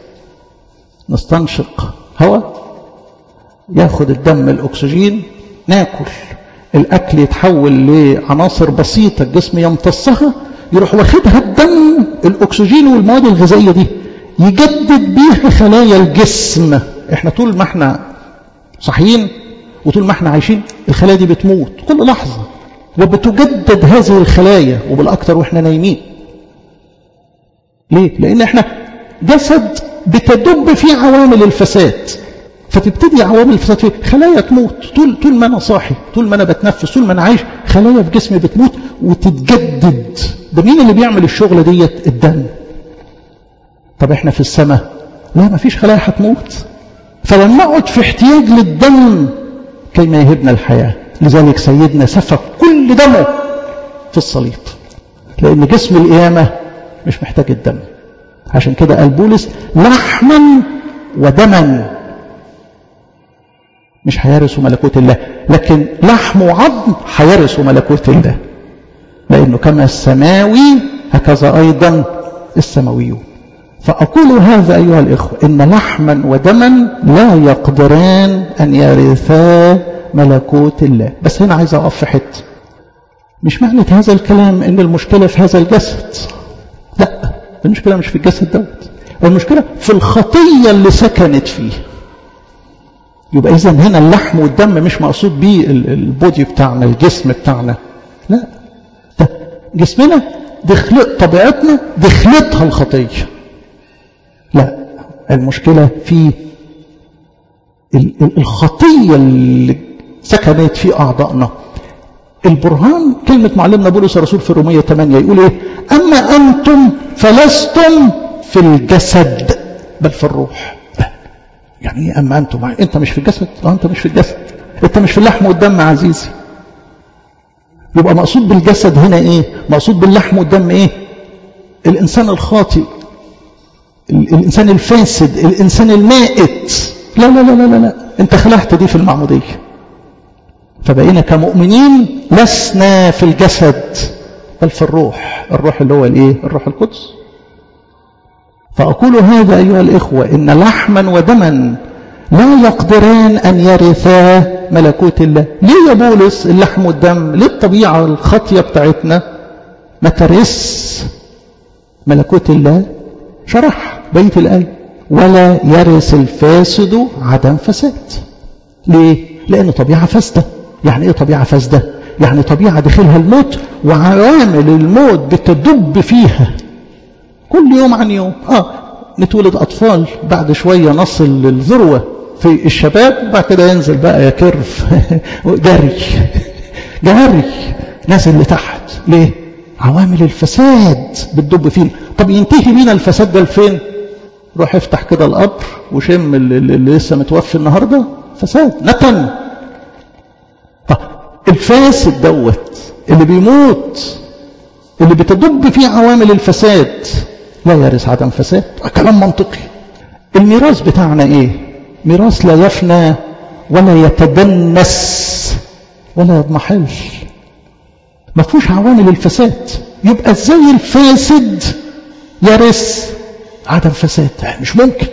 نستنشق هواء، ياخد الدم الأكسجين، ناكل، الأكل يتحول لعناصر بسيطة الجسم يمتصها، يروح واخدها الدم الأكسجين والمواد الغذائية دي يجدد بيها خلايا الجسم. احنا طول ما احنا صحيين وطول ما احنا عايشين الخلايا دي بتموت كل لحظة، وبتجدد هذه الخلايا وبالأكثر واحنا نايمين. ليه؟ لأن احنا جسد بتدب فيه عوامل الفساد، فتبتدي عوامل الفساد فيه، خلايا تموت طول ما أنا صاحي، طول ما أنا بتنفس، طول ما أنا عايش، خلايا في جسمي بتموت وتتجدد. ده مين اللي بيعمل الشغلة ديت؟ الدم. طب احنا في السماء لا، ما فيش خلايا هتموت، فلما نقعد في احتياج للدم كيما يهبنا الحياة. لذلك سيدنا سفك كل دمه في الصليب، لأن جسم القيامة مش محتاج الدم. عشان كده قال بولس لحما ودما مش هيرثوا ملكوت الله، لكن لحم وعظم هيرثوا ملكوت الله، لأنه كما السماوي هكذا أيضا السماويون. فأقول هذا أيها الإخوة، إن لحما ودما لا يقدران أن يرثا ملكوت الله. بس هنا عايز أقف في حته، مش معنى هذا الكلام إن المشكلة في هذا الجسد، لا، المشكلة مش في الجسد دوت، المشكلة في الخطية اللي سكنت فيه. يبقى إذن هنا اللحم والدم مش مقصود بيه البودي بتاعنا، الجسم بتاعنا، لا، ده جسمنا طبيعتنا دخلتها الخطية. لا، المشكلة في الخطية اللي سكنت في أعضائنا. البرهان كلمة معلمنا بولس الرسول في رومية 8 يقول إيه؟ أما أنتم فلستم في الجسد بل في الروح. يعني إيه أما أنتم؟ أنت مش في الجسد؟ أنت مش في الجسد، أنت مش في اللحم والدم عزيزي. يبقى مقصود بالجسد هنا إيه؟ مقصود باللحم والدم إيه؟ الإنسان الخاطئ، الإنسان الفاسد، الإنسان المائت. لا لا لا لا لا، أنت خلعت دي في المعمودية. فبقينا كمؤمنين لسنا في الجسد بل في الروح. الروح اللي هو الإيه؟ الروح القدس. فأقول هذا أيها الإخوة، إن لحما ودما لا يقدران أن يرثا ملكوت الله. ليه يا بولس اللحم والدم؟ ليه الطبيعة الخطية بتاعتنا ما ترث ملكوت الله؟ شرح بيت الآية ولا يرث الفاسد عدم فساد. ليه؟ لأنه طبيعة فاسدة. يعني إيه طبيعة فاسدة؟ يعني طبيعة داخلها الموت وعوامل الموت بتدب فيها كل يوم عن يوم. نتولد أطفال، بعد شوية نصل للذروة في الشباب، بعد كده ينزل بقى يكرف جري نازل لتحت. ليه؟ عوامل الفساد بتدب فينا. طب ينتهي بينا الفساد ده لفين؟ روح افتح كده القبر وشم اللي لسه متوفي النهارده، فساد نتن. طب الفاسد دوت اللي بيموت، اللي بتدب فيه عوامل الفساد، لا يرث عدم فساد. كلام منطقي. الميراث بتاعنا ايه؟ ميراث لا يفنى ولا يتدنس ولا يضمحل، ما فيهوش عوامل الفساد. يبقى ازاي الفاسد يرث عدم فساد؟ مش ممكن.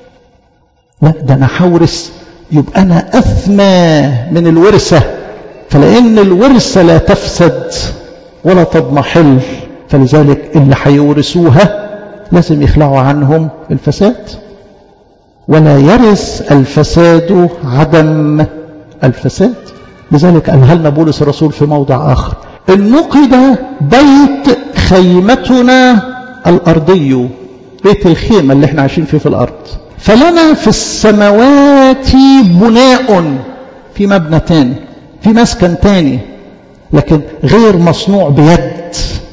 لا، ده انا هورث، يبقى انا اثمى من الورثه. فلان الورثه لا تفسد ولا تضمحل، فلذلك اللي هيورثوها لازم يخلعوا عنهم الفساد. ولا يرث الفساد عدم الفساد. لذلك قالها لنا بولس الرسول في موضع آخر: إن نقد بيت خيمتنا الأرضي، بيت الخيمة اللي احنا عايشين فيه في الأرض، فلنا في السماوات بناء، في مبنى تاني، في مسكن تاني، لكن غير مصنوع بيد،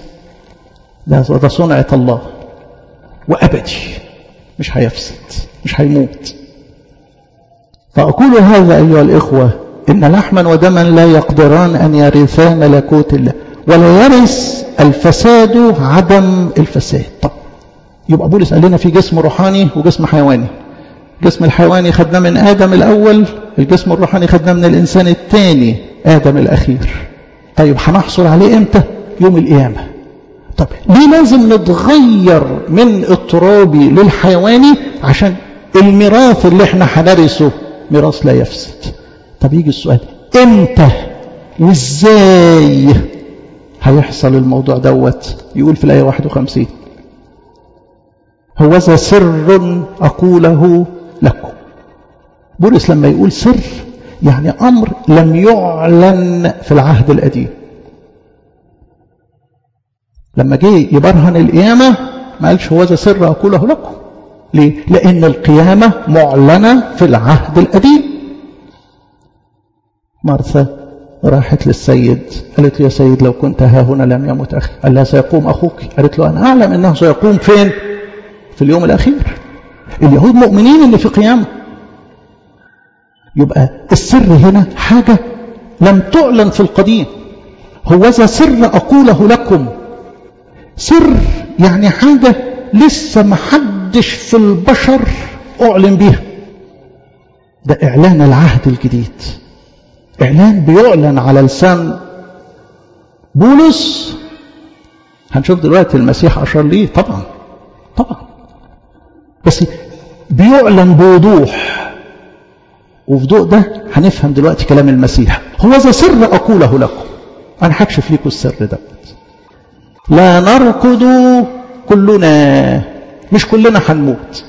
ده صنعة الله وأبدي، مش هيفسد، مش هيموت. فأقول هذا أيها الإخوة، إن لحما ودما لا يقدران أن يرثا ملكوت الله، ولا يرث الفساد عدم الفساد. طب يبقى بولس قال لنا في جسم روحاني وجسم حيواني. الجسم الحيواني خدناه من آدم الأول، الجسم الروحاني خدناه من الإنسان الثاني آدم الأخير. طيب هنحصل عليه إمتى؟ يوم القيامة. طب ليه لازم نتغير من الترابي للحيواني؟ عشان الميراث اللي احنا هنرثه ميراث لا يفسد. طب يجي السؤال، امتى وازاي هيحصل الموضوع دوت؟ يقول في الآية 51: هوذا سر أقوله لكم. بولس لما يقول سر يعني أمر لم يعلن في العهد القديم. لما جه يبرهن القيامة ما قالش هو ذا سر أقوله لكم. ليه؟ لأن القيامة معلنة في العهد القديم. مرثا راحت للسيد قالت له يا سيد لو كنت ها هنا لم يمت أخي. قال لها سيقوم أخوك. قالت له أنا أعلم أنه سيقوم فين؟ في اليوم الأخير. اليهود مؤمنين أن في قيامة. يبقى السر هنا حاجة لم تعلن في القديم. هو ذا سر أقوله لكم. سر يعني حاجة لسه محدش في البشر أعلن بيها. ده إعلان العهد الجديد. إعلان بيعلن على لسان بولس. هنشوف دلوقتي المسيح أشار ليه طبعا بس بيعلن بوضوح، وفي ضوء ده هنفهم دلوقتي كلام المسيح. هو ذا سر أقوله لكم. أنا هكشف لكم السر ده. لا نركض كلنا، مش كلنا هنموت،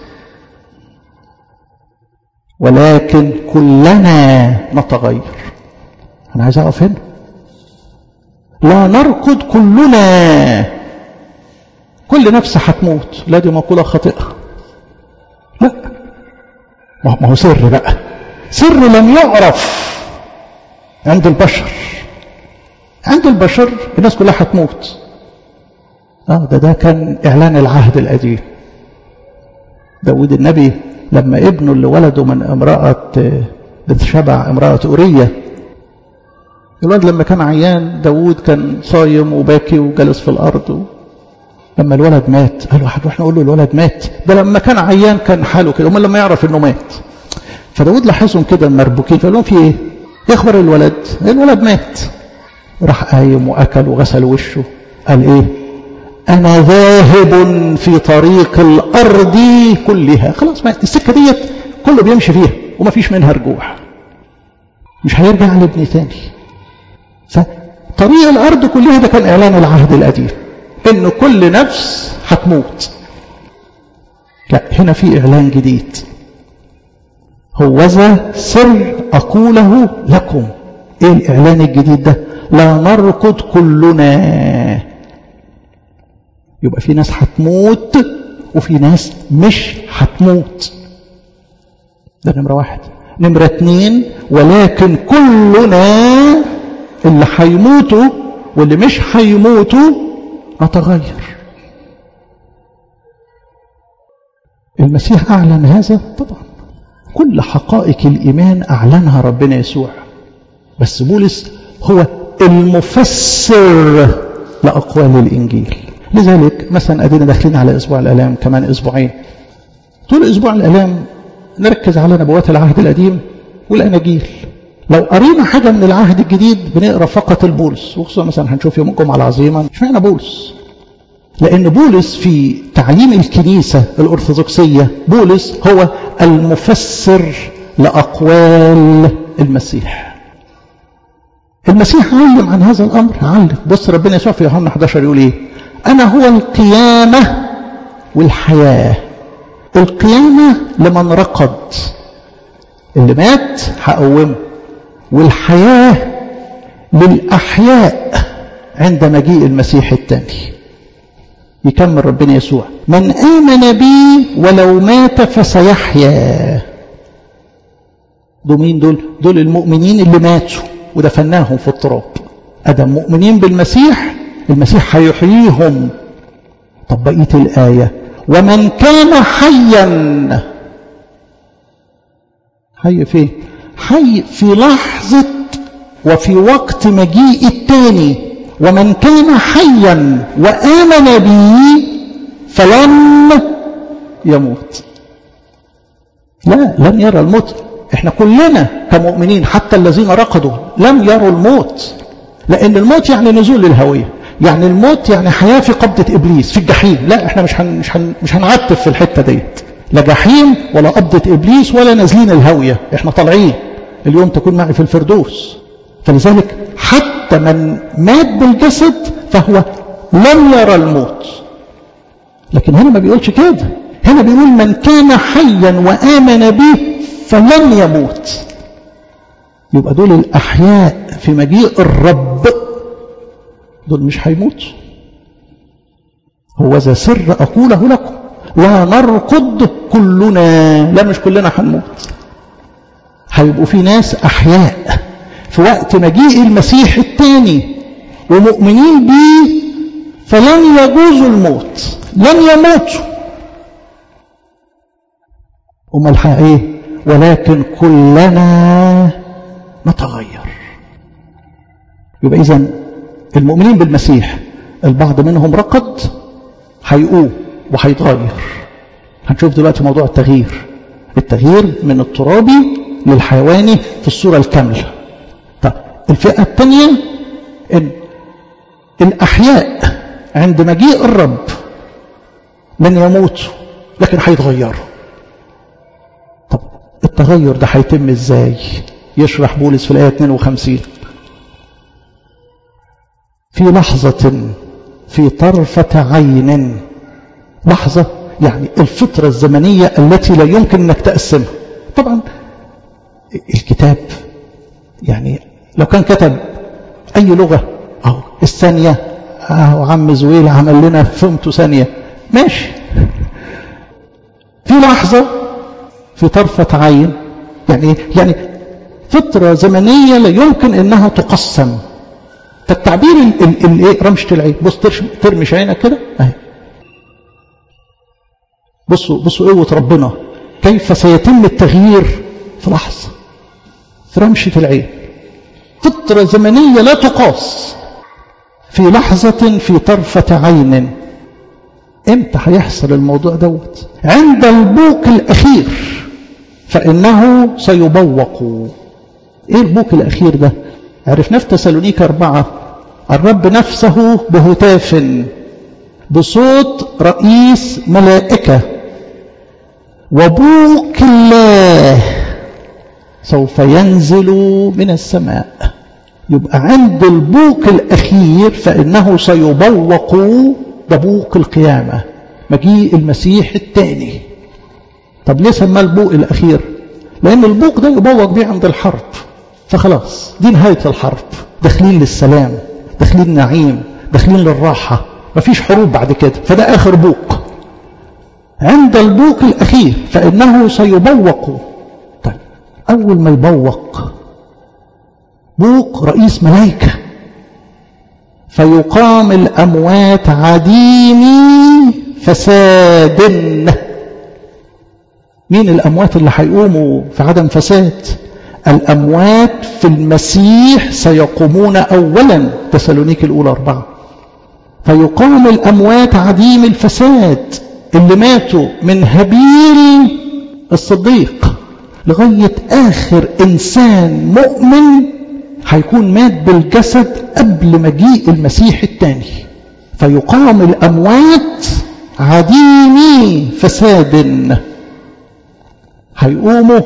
ولكن كلنا نتغير. أنا عايز أقف هنا. لا نركض كلنا، كل نفس هتموت. لا دي مقولة خاطئة. لا، ما هو سر بقى، سر لم يعرف عند البشر. عند البشر الناس كلها هتموت. ده كان إعلان العهد القديم. داود النبي لما ابنه اللي ولده من امرأة بتشبع امرأة أورية، الولد لما كان عيان داود كان صايم وباكي وجلس في الأرض. لما الولد مات قال واحد واحنا نقول له الولد مات، ده لما كان عيان كان حاله كده، امال لما يعرف انه مات. فداود لاحظهم كده مربوكين، فقال لهم في ايه؟ يخبر الولد مات. راح قايم واكل وغسل وشه. قال ايه؟ انا ذاهب في طريق الارض كلها. خلاص مات، السكه ديت كله بيمشي فيها وما فيش منها رجوع، مش هيرجع لابن تاني. فطريق الارض كلها ده كان اعلان العهد القديم، ان كل نفس هتموت. لا، هنا في اعلان جديد. هوذا سر اقوله لكم. ايه الاعلان الجديد ده؟ لا نركض كلنا. يبقى في ناس هتموت وفي ناس مش هتموت. ده نمرة واحد. نمرة اتنين، ولكن كلنا اللي هيموتوا واللي مش هيموتوا نتغير. المسيح أعلن هذا طبعا. كل حقائق الإيمان أعلنها ربنا يسوع، بس بولس هو المفسر لأقوال الإنجيل. لذلك مثلا أدينا داخلين على أسبوع الآلام كمان أسبوعين. طول أسبوع الآلام نركز على نبوات العهد القديم والأناجيل. لو قرينا حاجة من العهد الجديد بنقرأ فقط البولس، وخصوصا مثلا هنشوف يوم الجمعة العظيمة. مش معنى بولس؟ لأن بولس في تعليم الكنيسة الأرثوذكسية بولس هو المفسر لأقوال المسيح. المسيح علم عن هذا الأمر، علم. بص ربنا يسوع في يوحنا 11 يقول إيه؟ أنا هو القيامة والحياة. القيامة لمن رقد، اللي مات هقومه، والحياة للأحياء عند مجيء المسيح الثاني. يكمل ربنا يسوع: من آمن بي ولو مات فسيحيا. دول مين دول؟ دول المؤمنين اللي ماتوا ودفناهم في التراب. أدم مؤمنين بالمسيح، المسيح هيحييهم. طب بقية الآية: ومن كان حيا. حي فين؟ حي في لحظة وفي وقت مجيء الثاني. ومن كان حيا وآمن بي فلن يموت. لا، لن يرى الموت. احنا كلنا كمؤمنين حتى الذين رقدوا لم يروا الموت، لأن الموت يعني نزول للهوية، يعني الموت يعني حياة في قبضة إبليس في الجحيم. لا، احنا مش هنعتف في الحتة ديت، لا جحيم ولا قبضة إبليس ولا نازلين الهوية. احنا طالعين اليوم تكون معي في الفردوس. فلذلك حتى من مات بالجسد فهو لم يرى الموت. لكن هنا ما بيقولش كده، هنا بيقول من كان حيا وآمن به فلن يموت. يبقى دول الأحياء في مجيء الرب، دول مش هيموتوا. هو ذا سر أقوله لكم لا نرقد كلنا. لا مش كلنا هنموت، هيبقوا في ناس أحياء في وقت مجيء المسيح الثاني ومؤمنين بيه، فلن يجوزوا الموت، لن يموتوا. أمال ايه؟ ولكن كلنا نتغير. يبقى إذن المؤمنين بالمسيح البعض منهم رقد، هيقوم وهيتغير. هنشوف دلوقتي موضوع التغيير من الترابي للحيواني في الصورة الكاملة. طب الفئة الثانية إن الأحياء عند مجيء الرب لن يموتوا لكن هيتغيروا. طب التغير ده هيتم ازاي؟ يشرح بولس في الآية 52: في لحظة في طرفة عين. لحظة يعني الفترة الزمنية التي لا يمكن انك تقسمها. طبعا الكتاب يعني لو كان كتب اي لغة اهو الثانية عم زويل عمل لنا فهمته ثانية ماشي. في لحظة في طرفة عين يعني فترة زمنية لا يمكن انها تقسم. التعبير الايه رمشة العين. بص ترمش عينك كده اهي. بصوا قوة ربنا كيف سيتم التغيير في لحظة، في رمشة العين. فترة زمنية لا تقاس. في لحظة في طرفة عين. امتى هيحصل الموضوع دوت؟ عند البوق الأخير فإنه سيبوق. ايه البوق الأخير ده؟ عرفنا في تسالونيك 4: الرب نفسه بهتاف بصوت رئيس ملائكة وبوق الله سوف ينزل من السماء. يبقى عند البوق الأخير فإنه سيبوق. ده بوق القيامة، مجيء المسيح الثاني. طب ليه سماه البوق الأخير؟ لأن البوق ده يبوق بيه عند الحرب، فخلاص دي نهاية الحرب، داخلين للسلام، داخلين نعيم، داخلين للراحة، مفيش حروب بعد كده. فده آخر بوق. عند البوق الأخير فإنه سيبوق. طيب أول ما يبوق بوق رئيس ملائكة فيقام الأموات عديمي فساد. مين الأموات اللي هيقوموا في عدم فساد؟ الأموات في المسيح سيقومون أولا. تسالونيك الأولى 4: فيقام الأموات عديم الفساد، اللي ماتوا من هابيل الصديق لغاية آخر إنسان مؤمن هيكون مات بالجسد قبل مجيء المسيح الثاني. فيقام الأموات عديمي فساد. هيقوموا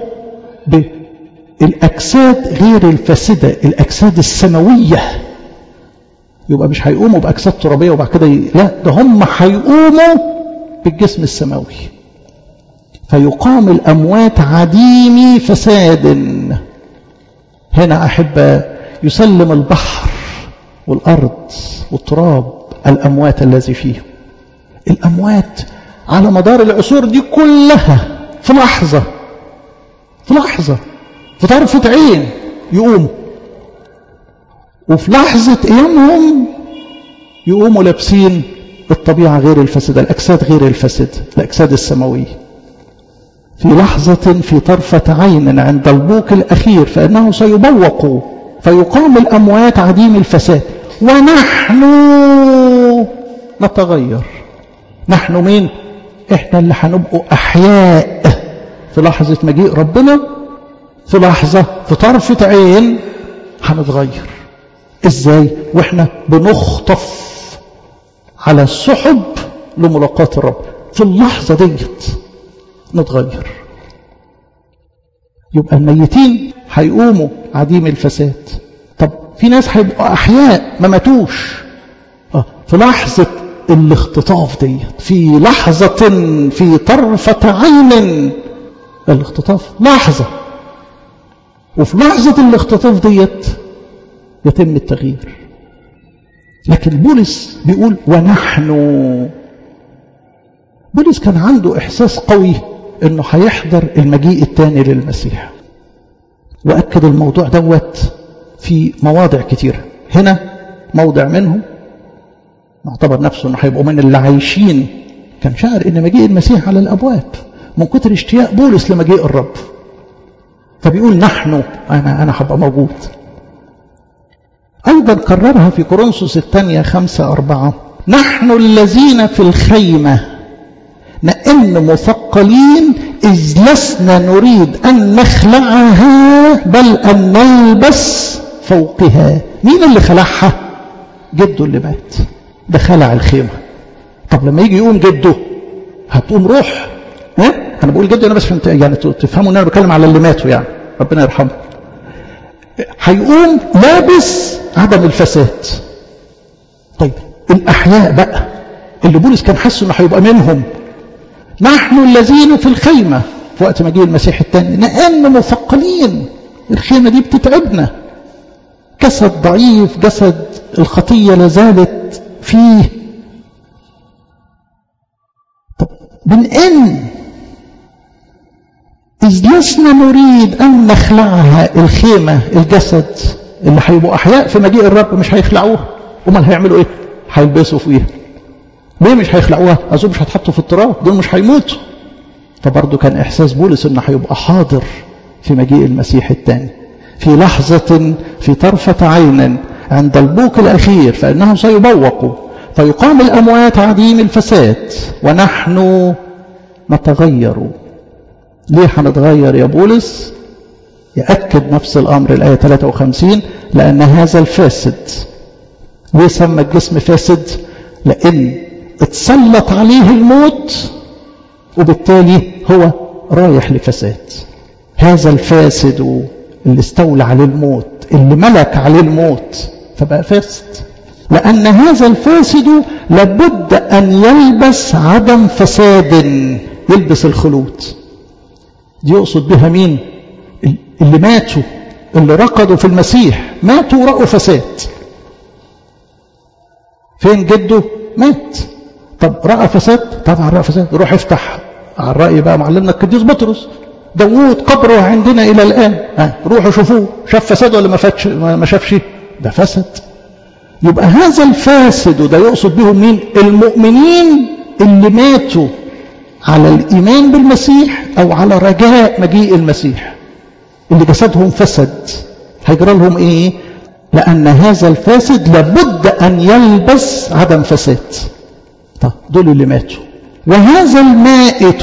بالأجساد غير الفاسدة، الأجساد السماوية. يبقى مش هيقوموا بأجساد ترابية وبعد كده لا، ده هم هيقوموا بالجسم السماوي. فيقام الأموات عديمي فساد. هنا أحب يسلم البحر والأرض والتراب الأموات الذي فيه. الأموات على مدار العصور دي كلها في لحظة في طرفة عين يقوموا، وفي لحظة قيامهم يقوموا لابسين الطبيعة غير الفاسدة، الأجساد غير الفاسدة، الأجساد السماوية. في لحظة في طرفة عين عند البوق الأخير فإنه سيبوق فيقام الأموات عديم الفساد ونحن نتغير. نحن مين؟ إحنا اللي هنبقوا أحياء في لحظة مجيء ربنا. في لحظة في طرفة عين هنتغير. إزاي؟ وإحنا بنخطف على السحب لملاقاة الرب. في اللحظة ديت نتغير. يبقى الميتين هيقوموا عديم الفساد. طب في ناس هيبقوا أحياء ما ماتوش في لحظة الاختطاف ديت. في لحظة في طرفة عين الاختطاف لحظة، وفي لحظة الاختطاف ديت يتم التغيير. لكن بولس بيقول ونحن بولس كان عنده إحساس قوي إنه هيحضر المجيء الثاني للمسيح، وأكد الموضوع دوت في مواضع كتيرة. هنا موضع منهم معتبر نفسه إنه هيبقوا من اللي عايشين، كان شاعر إن مجيء المسيح على الأبواب من كتر اشتياق بولس لمجيء الرب، فبيقول نحن أنا هبقى موجود. أيضا كررها في كورنثوس الثانية 5:4 نحن الذين في الخيمة نئن مثقلين إذ لسنا نريد أن نخلعها بل أن نلبس فوقها. مين اللي خلعها؟ جده اللي مات، ده خلع الخيمة. طب لما يجي يقوم جده هتقوم روح، أنا بقول جده أنا بس يعني تفهموا أن أنا بتكلم على اللي ماتوا، يعني ربنا يرحمه. هيقوم لابس عدم الفساد. طيب الأحياء بقى اللي بولس كان حاسس إنه هيبقى منهم، نحن الذين في الخيمة في وقت مجيء المسيح الثاني نئن مثقلين. الخيمة دي بتتعبنا، جسد ضعيف، جسد الخطية لازالت فيه. طب بنئن إذ لسنا نريد أن نخلعها. الخيمة الجسد اللي هيبقوا أحياء في مجيء الرب مش هيخلعوها، امال هيعملوا إيه؟ هيلبسوا فيها. ليه مش هيخلعوها؟ أظن مش هتحطوا في التراب، دول مش هيموتوا. فبرضه كان إحساس بولس إنه هيبقى حاضر في مجيء المسيح الثاني في لحظة، في طرفة عين، عند البوق الأخير، فإنهم سيبوقوا فيقام الأموات عديم الفساد ونحن نتغير. ليه هنتغير يا بولس؟ يأكد نفس الأمر الآية 53 لأن هذا الفاسد. ليه سمى الجسم فاسد؟ لأن اتسلط عليه الموت وبالتالي هو رايح لفساد. هذا الفاسد اللي استولى عليه الموت، اللي ملك عليه الموت، فبقى فاسد. لأن هذا الفاسد لابد أن يلبس عدم فساد، يلبس الخلود. دي يقصد بها مين؟ اللي ماتوا، اللي رقدوا في المسيح، ماتوا ورأوا فساد. فين جده؟ مات. طب رأى فساد؟ طبعا رأى فساد. روح افتح على الرأي بقى معلمنا القديس بطرس، داوود قبره عندنا إلى الآن، روحوا شوفوه، شاف فساد ولا ما شافش؟ ده فسد. يبقى هذا الفاسد، وده يقصد بهم مين؟ المؤمنين اللي ماتوا على الإيمان بالمسيح أو على رجاء مجيء المسيح، اللي جسدهم فسد. هيجرى لهم إيه؟ لأن هذا الفاسد لابد أن يلبس عدم فساد. طب دول اللي ماتوا. وهذا المائت،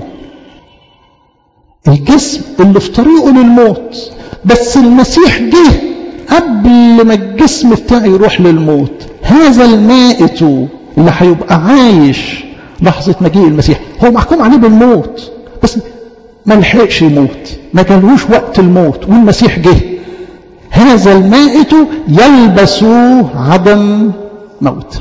الجسم اللي في طريقه للموت، بس المسيح جه قبل ما الجسم بتاعي يروح للموت. هذا المائت اللي هيبقى عايش لحظة مجيء المسيح، هو محكوم عليه بالموت بس ما لحقش يموت، ما جالهوش وقت الموت والمسيح جه. هذا المائت يلبس عدم موت.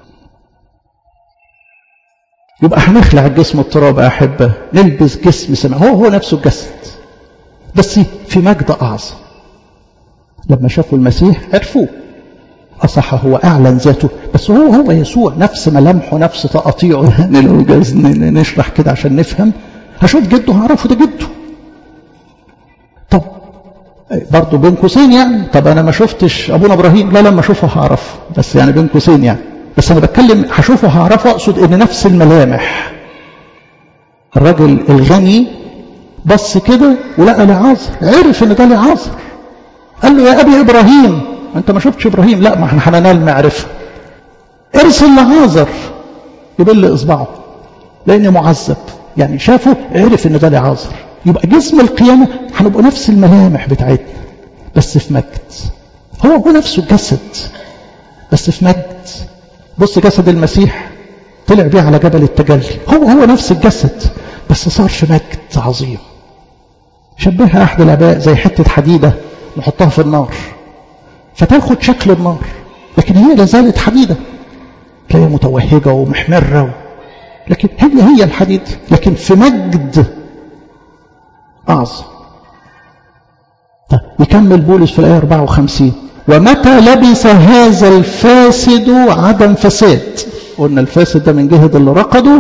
يبقى هنخلع الجسم التراب يا أحبة، نلبس جسم سماء، هو نفسه الجسد بس في مجد أعظم. لما شافوا المسيح عرفوه، أصح هو أعلن ذاته، بس هو يسوع، نفس ملامحه، نفس تقاطيعه. يعني لو جاز نشرح كده عشان نفهم، هشوف جده هعرفه ده جده. طب برضه بين قوسين يعني، طب أنا ما شفتش أبونا إبراهيم، لا لما أشوفه هعرفه، بس يعني بين قوسين يعني، بس أنا بتكلم هشوفه هعرفه، أقصد إن نفس الملامح. الراجل الغني بص كده ولقى لعازر، عرف إن ده لعازر، قال له يا أبي إبراهيم، أنت ما شفتش إبراهيم؟ لا، ما احنا هننال معرفة، ارسل لعازر يبل إصبعه لأنه معذب. يعني شافه، عرف إن ده لعازر. يبقى جسم القيامة هنبقى نفس الملامح بتاعتنا بس في مجد. هو نفسه الجسد بس في مجد. بص جسد المسيح طلع بيه على جبل التجلي، هو نفس الجسد بس صار في مجد عظيم. شبهها أحد الآباء زي حتة حديدة نحطها في النار فتاخد شكل النار، لكن هي لازالت حديدة، تلاقيها متوهجة ومحمرة، لكن هي الحديد، لكن في مجد أعظم. طيب يكمل بولس في الآية 54 ومتى لبس هذا الفاسد عدم فساد. قلنا الفاسد ده من جهة اللي رقدوا،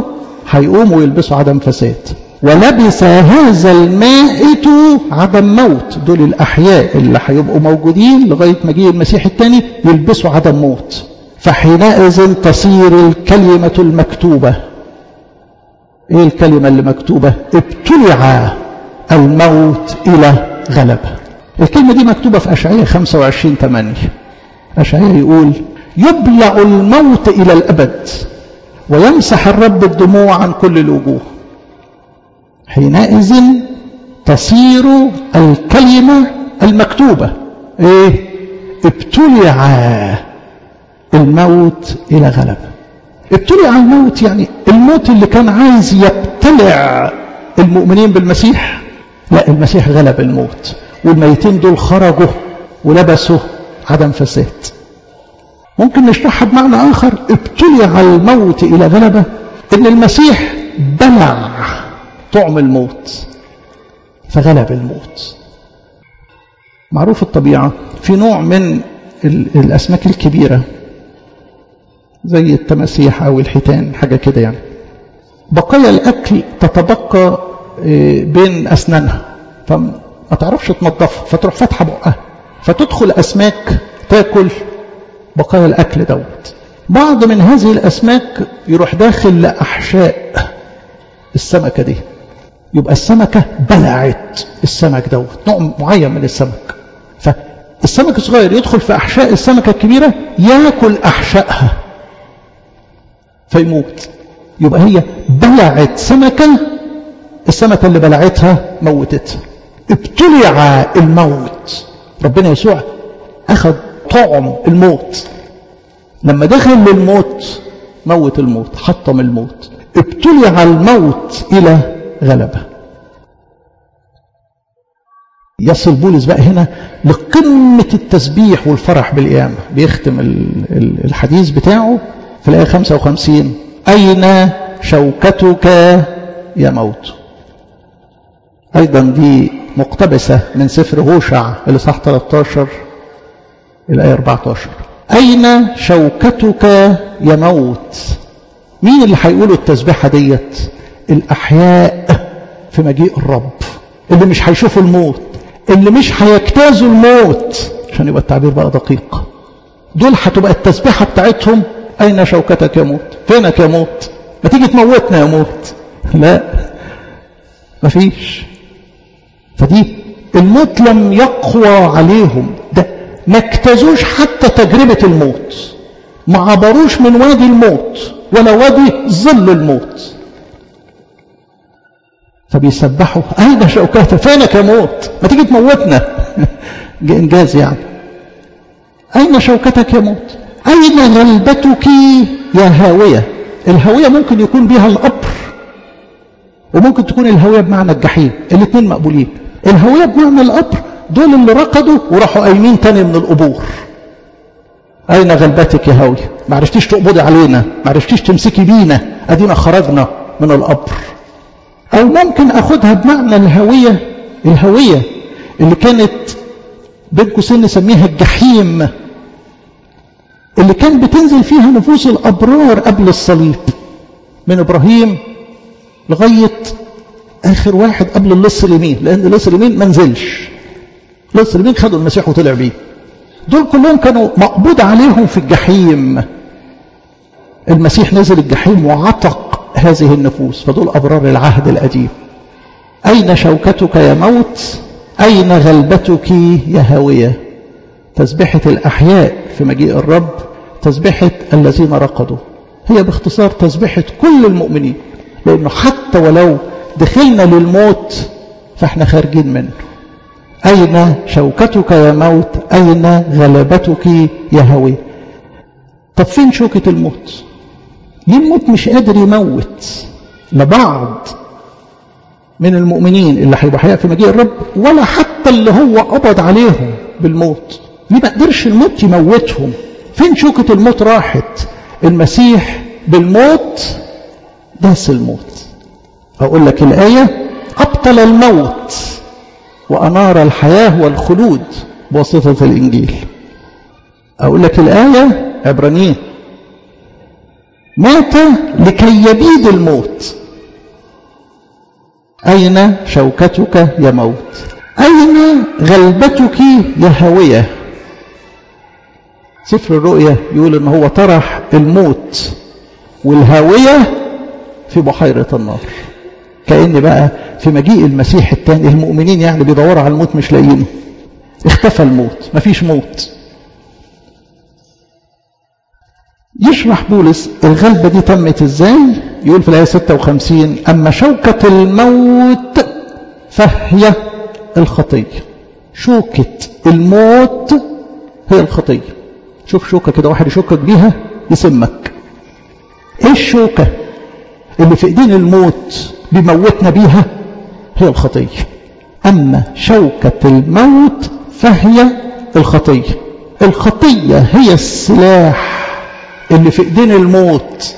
هيقوموا يلبسوا عدم فساد. ولبس هذا المائت عدم موت، دول الأحياء اللي هيبقوا موجودين لغاية مجيء المسيح الثاني يلبسوا عدم موت. فحينئذ تصير الكلمة المكتوبة. ايه الكلمة اللي مكتوبة؟ ابتلع الموت إلى غلبة. الكلمة دي مكتوبة في أشعياء 25:8. أشعياء يقول: يبلع الموت إلى الأبد ويمسح الرب الدموع عن كل الوجوه. حينئذ تصير الكلمة المكتوبة ايه؟ ابتلع الموت إلى غلبة. ابتلع الموت يعني الموت اللي كان عايز يبتلع المؤمنين بالمسيح، لا، المسيح غلب الموت، والميتين دول خرجوا ولبسوا عدم فساد. ممكن نشرحها بمعنى آخر: ابتلع الموت إلى غلبة، إن المسيح بلع طعم الموت فغلب الموت. معروف الطبيعة في نوع من الأسماك الكبيرة زي التماسيح أو الحيتان، حاجة كده يعني، بقايا الأكل تتبقى بين أسنانها فما تعرفش تنظفها، فتروح فاتحة بقها فتدخل أسماك تاكل بقايا الأكل دوت. بعض من هذه الأسماك يروح داخل لأحشاء السمكة دي، يبقى السمكة بلعت السمك دوت، نوع معين من السمك. فالسمك الصغير يدخل في أحشاء السمكة الكبيرة يأكل أحشائها فيموت. يبقى هي بلعت سمكة، السمكة اللي بلعتها موتتها. ابتلع الموت. ربنا يسوع أخذ طعم الموت، لما دخل للموت موت الموت، حطم الموت. ابتلع الموت إلى غلبة. يصل بولس بقى هنا لقمة التسبيح والفرح بالقيامة. بيختم الحديث بتاعه في الآية 55: أين شوكتك يا موت؟ أيضا دي مقتبسة من سفر هوشع الإصحاح 13 الآية 14. أين شوكتك يا موت؟ مين اللي هيقولوا التسبيحة ديت؟ الأحياء في مجيء الرب، اللي مش هيشوفوا الموت، اللي مش هيجتازوا الموت، عشان يبقى التعبير بقى دقيق. دول هتبقى التسبيحة بتاعتهم: أين شوكتك يا موت؟ فينك يا موت؟ ما تيجي تموتنا يا موت؟ لا، مفيش. فدي الموت لم يقوى عليهم، ده ما اجتازوش حتى تجربة الموت، ما عبروش من وادي الموت ولا وادي ظل الموت. فبيسبحوا: أين شوكتك؟ فينك يا موت؟ ما تيجي تموتنا؟ إنجاز يعني. أين شوكتك يا موت؟ أين غلبتك يا هاوية؟ الهاوية ممكن يكون بها القبر، وممكن تكون الهاوية بمعنى الجحيم، الاثنين مقبولين. الهاوية بمعنى القبر دول اللي رقدوا وراحوا قايمين تاني من القبور. أين غلبتك يا هاوية؟ ما عرفتيش تقبضي علينا، ما عرفتيش تمسكي بينا، أدينا خرجنا من القبر. أو ممكن أخدها بمعنى الهاوية، الهاوية اللي كانت بين قوسين نسميها الجحيم، اللي كان بتنزل فيها نفوس الأبرار قبل الصليب، من إبراهيم لغاية آخر واحد قبل اللص اليمين، لأن اللص اليمين ما نزلش، اللص اليمين خدوا المسيح وطلع بيه. دول كلهم كانوا مقبوض عليهم في الجحيم. المسيح نزل الجحيم وعتق هذه النفوس، فدول أبرار العهد القديم. أين شوكتك يا موت؟ أين غلبتك يا هاوية؟ تسبحة الأحياء في مجيء الرب، تسبحة الذين رقدوا، هي باختصار تسبحة كل المؤمنين، لأنه حتى ولو دخلنا للموت فاحنا خارجين منه. أين شوكتك يا موت؟ أين غلبتك يا هاوية؟ طب فين شوكة الموت؟ ليه الموت مش قادر يموت لبعض من المؤمنين اللي هيبقوا حياة في مجيء الرب، ولا حتى اللي هو قبض عليهم بالموت؟ ليه ما قدرش الموت يموتهم؟ فين شوكة الموت راحت؟ المسيح بالموت داس الموت. أقول لك الآية: أبطل الموت وأنار الحياة والخلود بواسطة الإنجيل. أقول لك الآية عبرانيين: مات لكي يبيد الموت. أين شوكتك يا موت؟ أين غلبتك يا هاوية؟ سفر الرؤيا يقول إن هو طرح الموت والهاوية في بحيرة النار. كأن بقى في مجيء المسيح الثاني المؤمنين يعني بيدوروا على الموت مش لاقيينه. اختفى الموت، مفيش موت. يشرح بولس الغلبة دي تمت ازاي؟ يقول في الآية 56: أما شوكة الموت فهي الخطية. شوكة الموت هي الخطية. شوف شوكة كده، واحد يشوكك بيها يسمك. ايه الشوكة اللي في ايدين الموت بيموتنا بيها؟ هي الخطية. أما شوكة الموت فهي الخطية. الخطية هي السلاح اللي في ايدين الموت.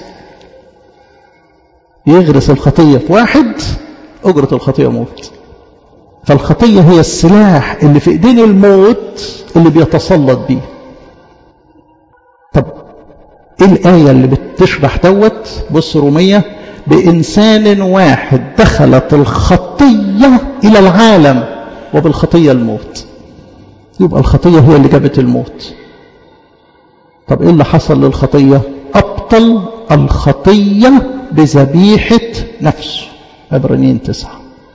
يغرس الخطية في واحد، أجرة الخطية موت. فالخطية هي السلاح اللي في ايدين الموت اللي بيتسلط بيه. طب ايه الآية اللي بتشرح دوت؟ بص رومية: بإنسان واحد دخلت الخطية إلى العالم وبالخطية الموت. يبقى الخطية هي اللي جابت الموت. طب ايه اللي حصل للخطية؟ أبطل الخطية بذبيحة نفسه. عبرانيين 9.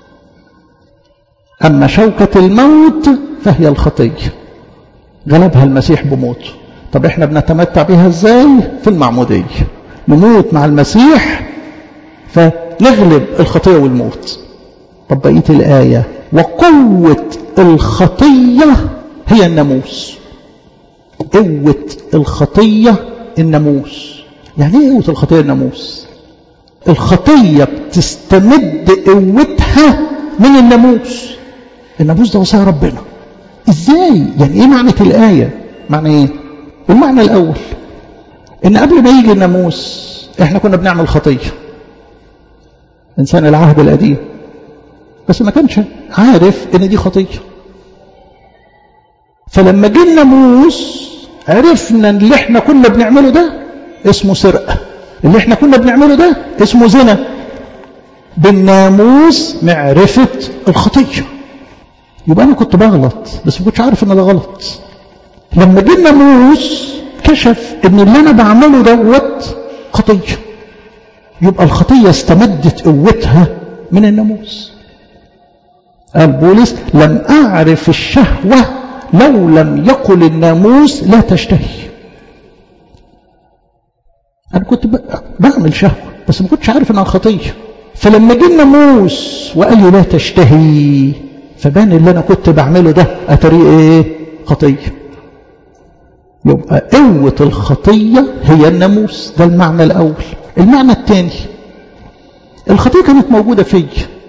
أما شوكة الموت فهي الخطية، غلبها المسيح بموته. طب احنا بنتمتع بها ازاي؟ في المعمودية نموت مع المسيح فنغلب الخطية والموت. طب بقية الآية: وقوة الخطية هي الناموس. قوة الخطية الناموس. يعني ايه قوة الخطية الناموس؟ الخطية بتستمد قوتها من الناموس. الناموس ده وصايا ربنا. ازاي؟ يعني ايه معنى الآية؟ معنى ايه؟ المعنى الأول ان قبل ما يجي الناموس احنا كنا بنعمل خطية. إنسان العهد القديم بس ما كانش عارف ان دي خطية. فلما جه الناموس عرفنا ان اللي احنا كنا بنعمله ده اسمه سرقة، اللي احنا كنا بنعمله ده اسمه زنا. بالناموس معرفة الخطية. يبقى انا كنت بغلط بس ما كنتش عارف ان ده غلط. لما جه الناموس كشف ان اللي انا بعمله دوت خطية. يبقى الخطية استمدت قوتها من الناموس. قال بولس: لم أعرف الشهوة لو لم يقل الناموس لا تشتهي. أنا كنت بعمل شهوة بس ما كنتش عارف أنها خطية. فلما جه الناموس وقال لي لا تشتهي فبان اللي أنا كنت بعمله ده أتري إيه؟ خطية. يبقى قوة الخطية هي الناموس. ده المعنى الأول. المعنى الثاني: الخطية كانت موجودة فيا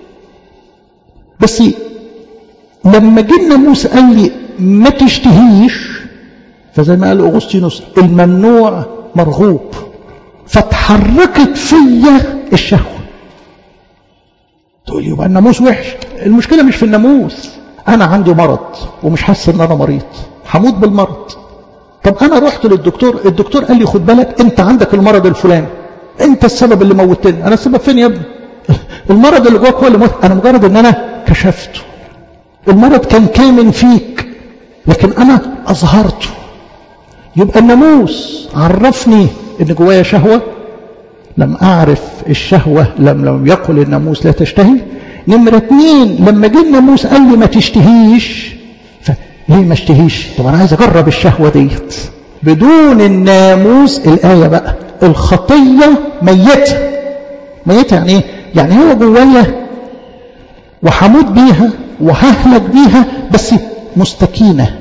بس لما جه الناموس قال لي ما تشتهيش، فزي ما قال أغسطينوس الممنوع مرغوب، فتحركت فيا الشهوة. تقول لي يبقى الناموس وحش. المشكلة مش في الناموس. أنا عندي مرض ومش حاسس إن أنا مريض، هموت بالمرض. طب أنا رحت للدكتور، الدكتور قال لي خد بالك أنت عندك المرض الفلاني، أنت السبب اللي موتني. أنا السبب فين يا ابني؟ المرض اللي جواك هو اللي موت. أنا مجرد إن أنا كشفته. المرض كان كامن فيك لكن أنا أظهرته. يبقى الناموس عرفني إن جوايا شهوة. لم أعرف الشهوة لم يقل الناموس لا تشتهي. نمرة 2: لما جه الناموس قال لي ما تشتهيش، ليه ما اشتهيش؟ طب أنا عايز أجرب الشهوة ديت. بدون الناموس الآية بقى الخطية ميتة. ميتة يعني إيه؟ يعني هو جوايا وحموت بيها وههلك بيها بس مستكينة.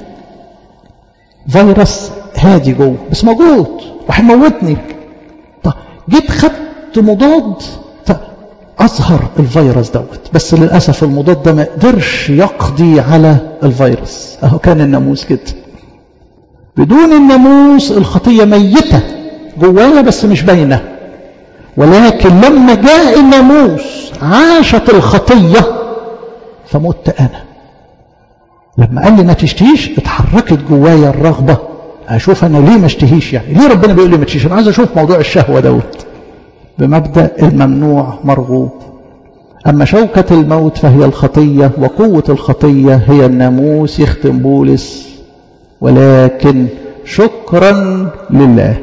فيروس هادي جوه بس موجود وهيموتني. طب جيت خدت مضاد فأظهر الفيروس دوت، بس للأسف المضاد ده ما قدرش يقضي على الفيروس. أهو كان الناموس كده. بدون الناموس الخطية ميتة جوايا بس مش باينة. ولكن لما جاء الناموس عاشت الخطية فمت أنا. لما قال لي ما تشتهيش اتحركت جوايا الرغبة اشوف انا ليه ما اشتهيش، يعني ليه ربنا بيقول لي ما تشتهيش؟ انا عايز اشوف موضوع الشهوه دوت بمبدا الممنوع مرغوب. اما شوكه الموت فهي الخطيه، وقوه الخطيه هي الناموس. يختم بولس ولكن شكرا لله،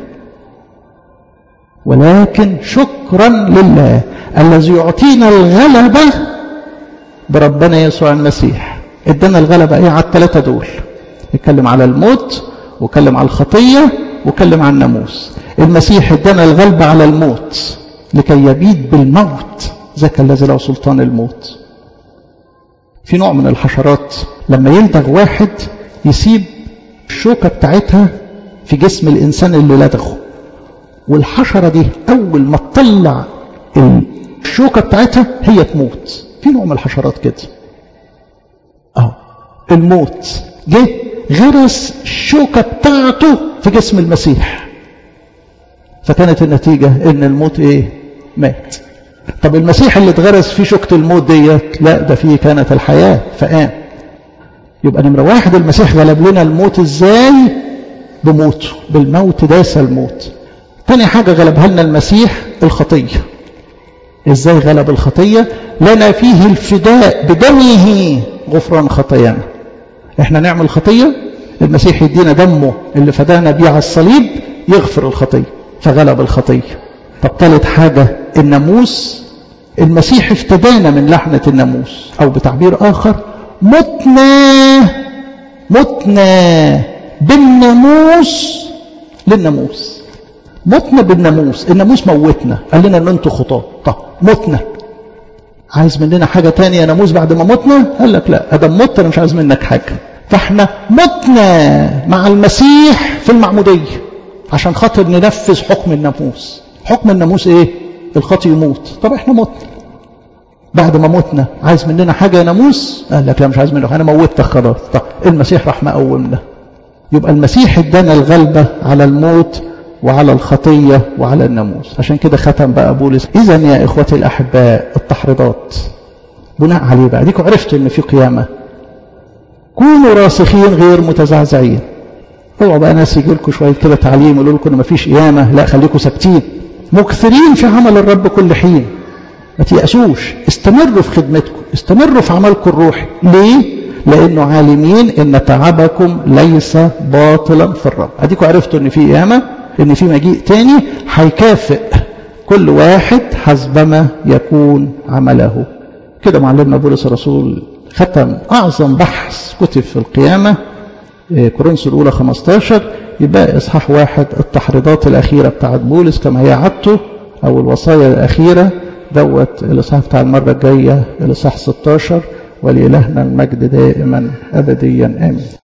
ولكن شكرا لله الذي يعطينا الغلبه بربنا يسوع المسيح. ادانا الغلبه ايه على الثلاثه دول؟ يتكلم على الموت، وكلم على الخطيه، وكلم على الناموس. المسيح ادانا الغلبه على الموت لكي يبيد بالموت ذاك الذي له سلطان الموت. في نوع من الحشرات لما يلدغ واحد يسيب الشوكه بتاعتها في جسم الانسان اللي لدغه، والحشره دي اول ما تطلع الشوكه بتاعتها هي تموت. في نوع من الحشرات كده اهو الموت جه غرس الشوكه بتاعته في جسم المسيح، فكانت النتيجه ان الموت ايه؟ مات. طب المسيح اللي اتغرس فيه شوكه الموت ديت، لا ده فيه كانت الحياه فقام. يبقى نمره واحد المسيح غلب لنا الموت ازاي؟ بموته، بالموت داس الموت. تاني حاجه غلبها لنا المسيح الخطيه. ازاي غلب الخطيه؟ لنا فيه الفداء بدمه غفران خطايانا. احنا نعمل خطيه، المسيح يدينا دمه اللي فدانا بيه على الصليب يغفر الخطيه، فغلب الخطيه. طب ثالث حاجه الناموس، المسيح افتدانا من لعنه الناموس، او بتعبير اخر متنا بالناموس للناموس. متنا بالناموس، الناموس موتنا، قال لنا ان انتوا خطاه. طب متنا، عايز مننا حاجه ثانيه يا ناموس بعد ما متنا؟ قال لك لا، ادم مت انا مش عايز منك حاجه. فاحنا متنا مع المسيح في المعموديه عشان خاطر ننفذ حكم الناموس. حكم الناموس ايه؟ الخاطئ يموت. طب احنا متنا، بعد ما متنا عايز مننا حاجه يا ناموس؟ قال لك لا مش عايز منك، انا موتك خلاص. طب المسيح راح مقومنا. يبقى المسيح ادانا الغلبه على الموت وعلى الخطيه وعلى الناموس. عشان كده ختم بقى بولس: اذا يا اخوتي الاحباء التحريضات بناء عليه بقى، ديكوا عرفتوا ان في قيامه، كونوا راسخين غير متزعزعين. اوعوا بقى ناس يجي لكم شويه كده تعليم يقولوا لكم ما فيش قيامه، لا خليكم ثابتين مكثرين في عمل الرب كل حين. ما تيأسوش، استمروا في خدمتكم، استمروا في عملكم الروحي. ليه؟ لانه عالمين ان تعبكم ليس باطلا في الرب. اديكوا عرفتوا ان في قيامه، ان في مجيء تاني هيكافئ كل واحد حسبما يكون عمله. كده معلمنا بولس الرسول ختم اعظم بحث كتب في القيامه، كورنثوس الاولى 15. يبقى اصحاح 1 التحريضات الاخيره بتاعت بولس كما هي عادته، او الوصايا الاخيره دوت. الاصحاح بتاع المره الجايه الاصحاح 16. ولإلهنا المجد دائما ابديا امين.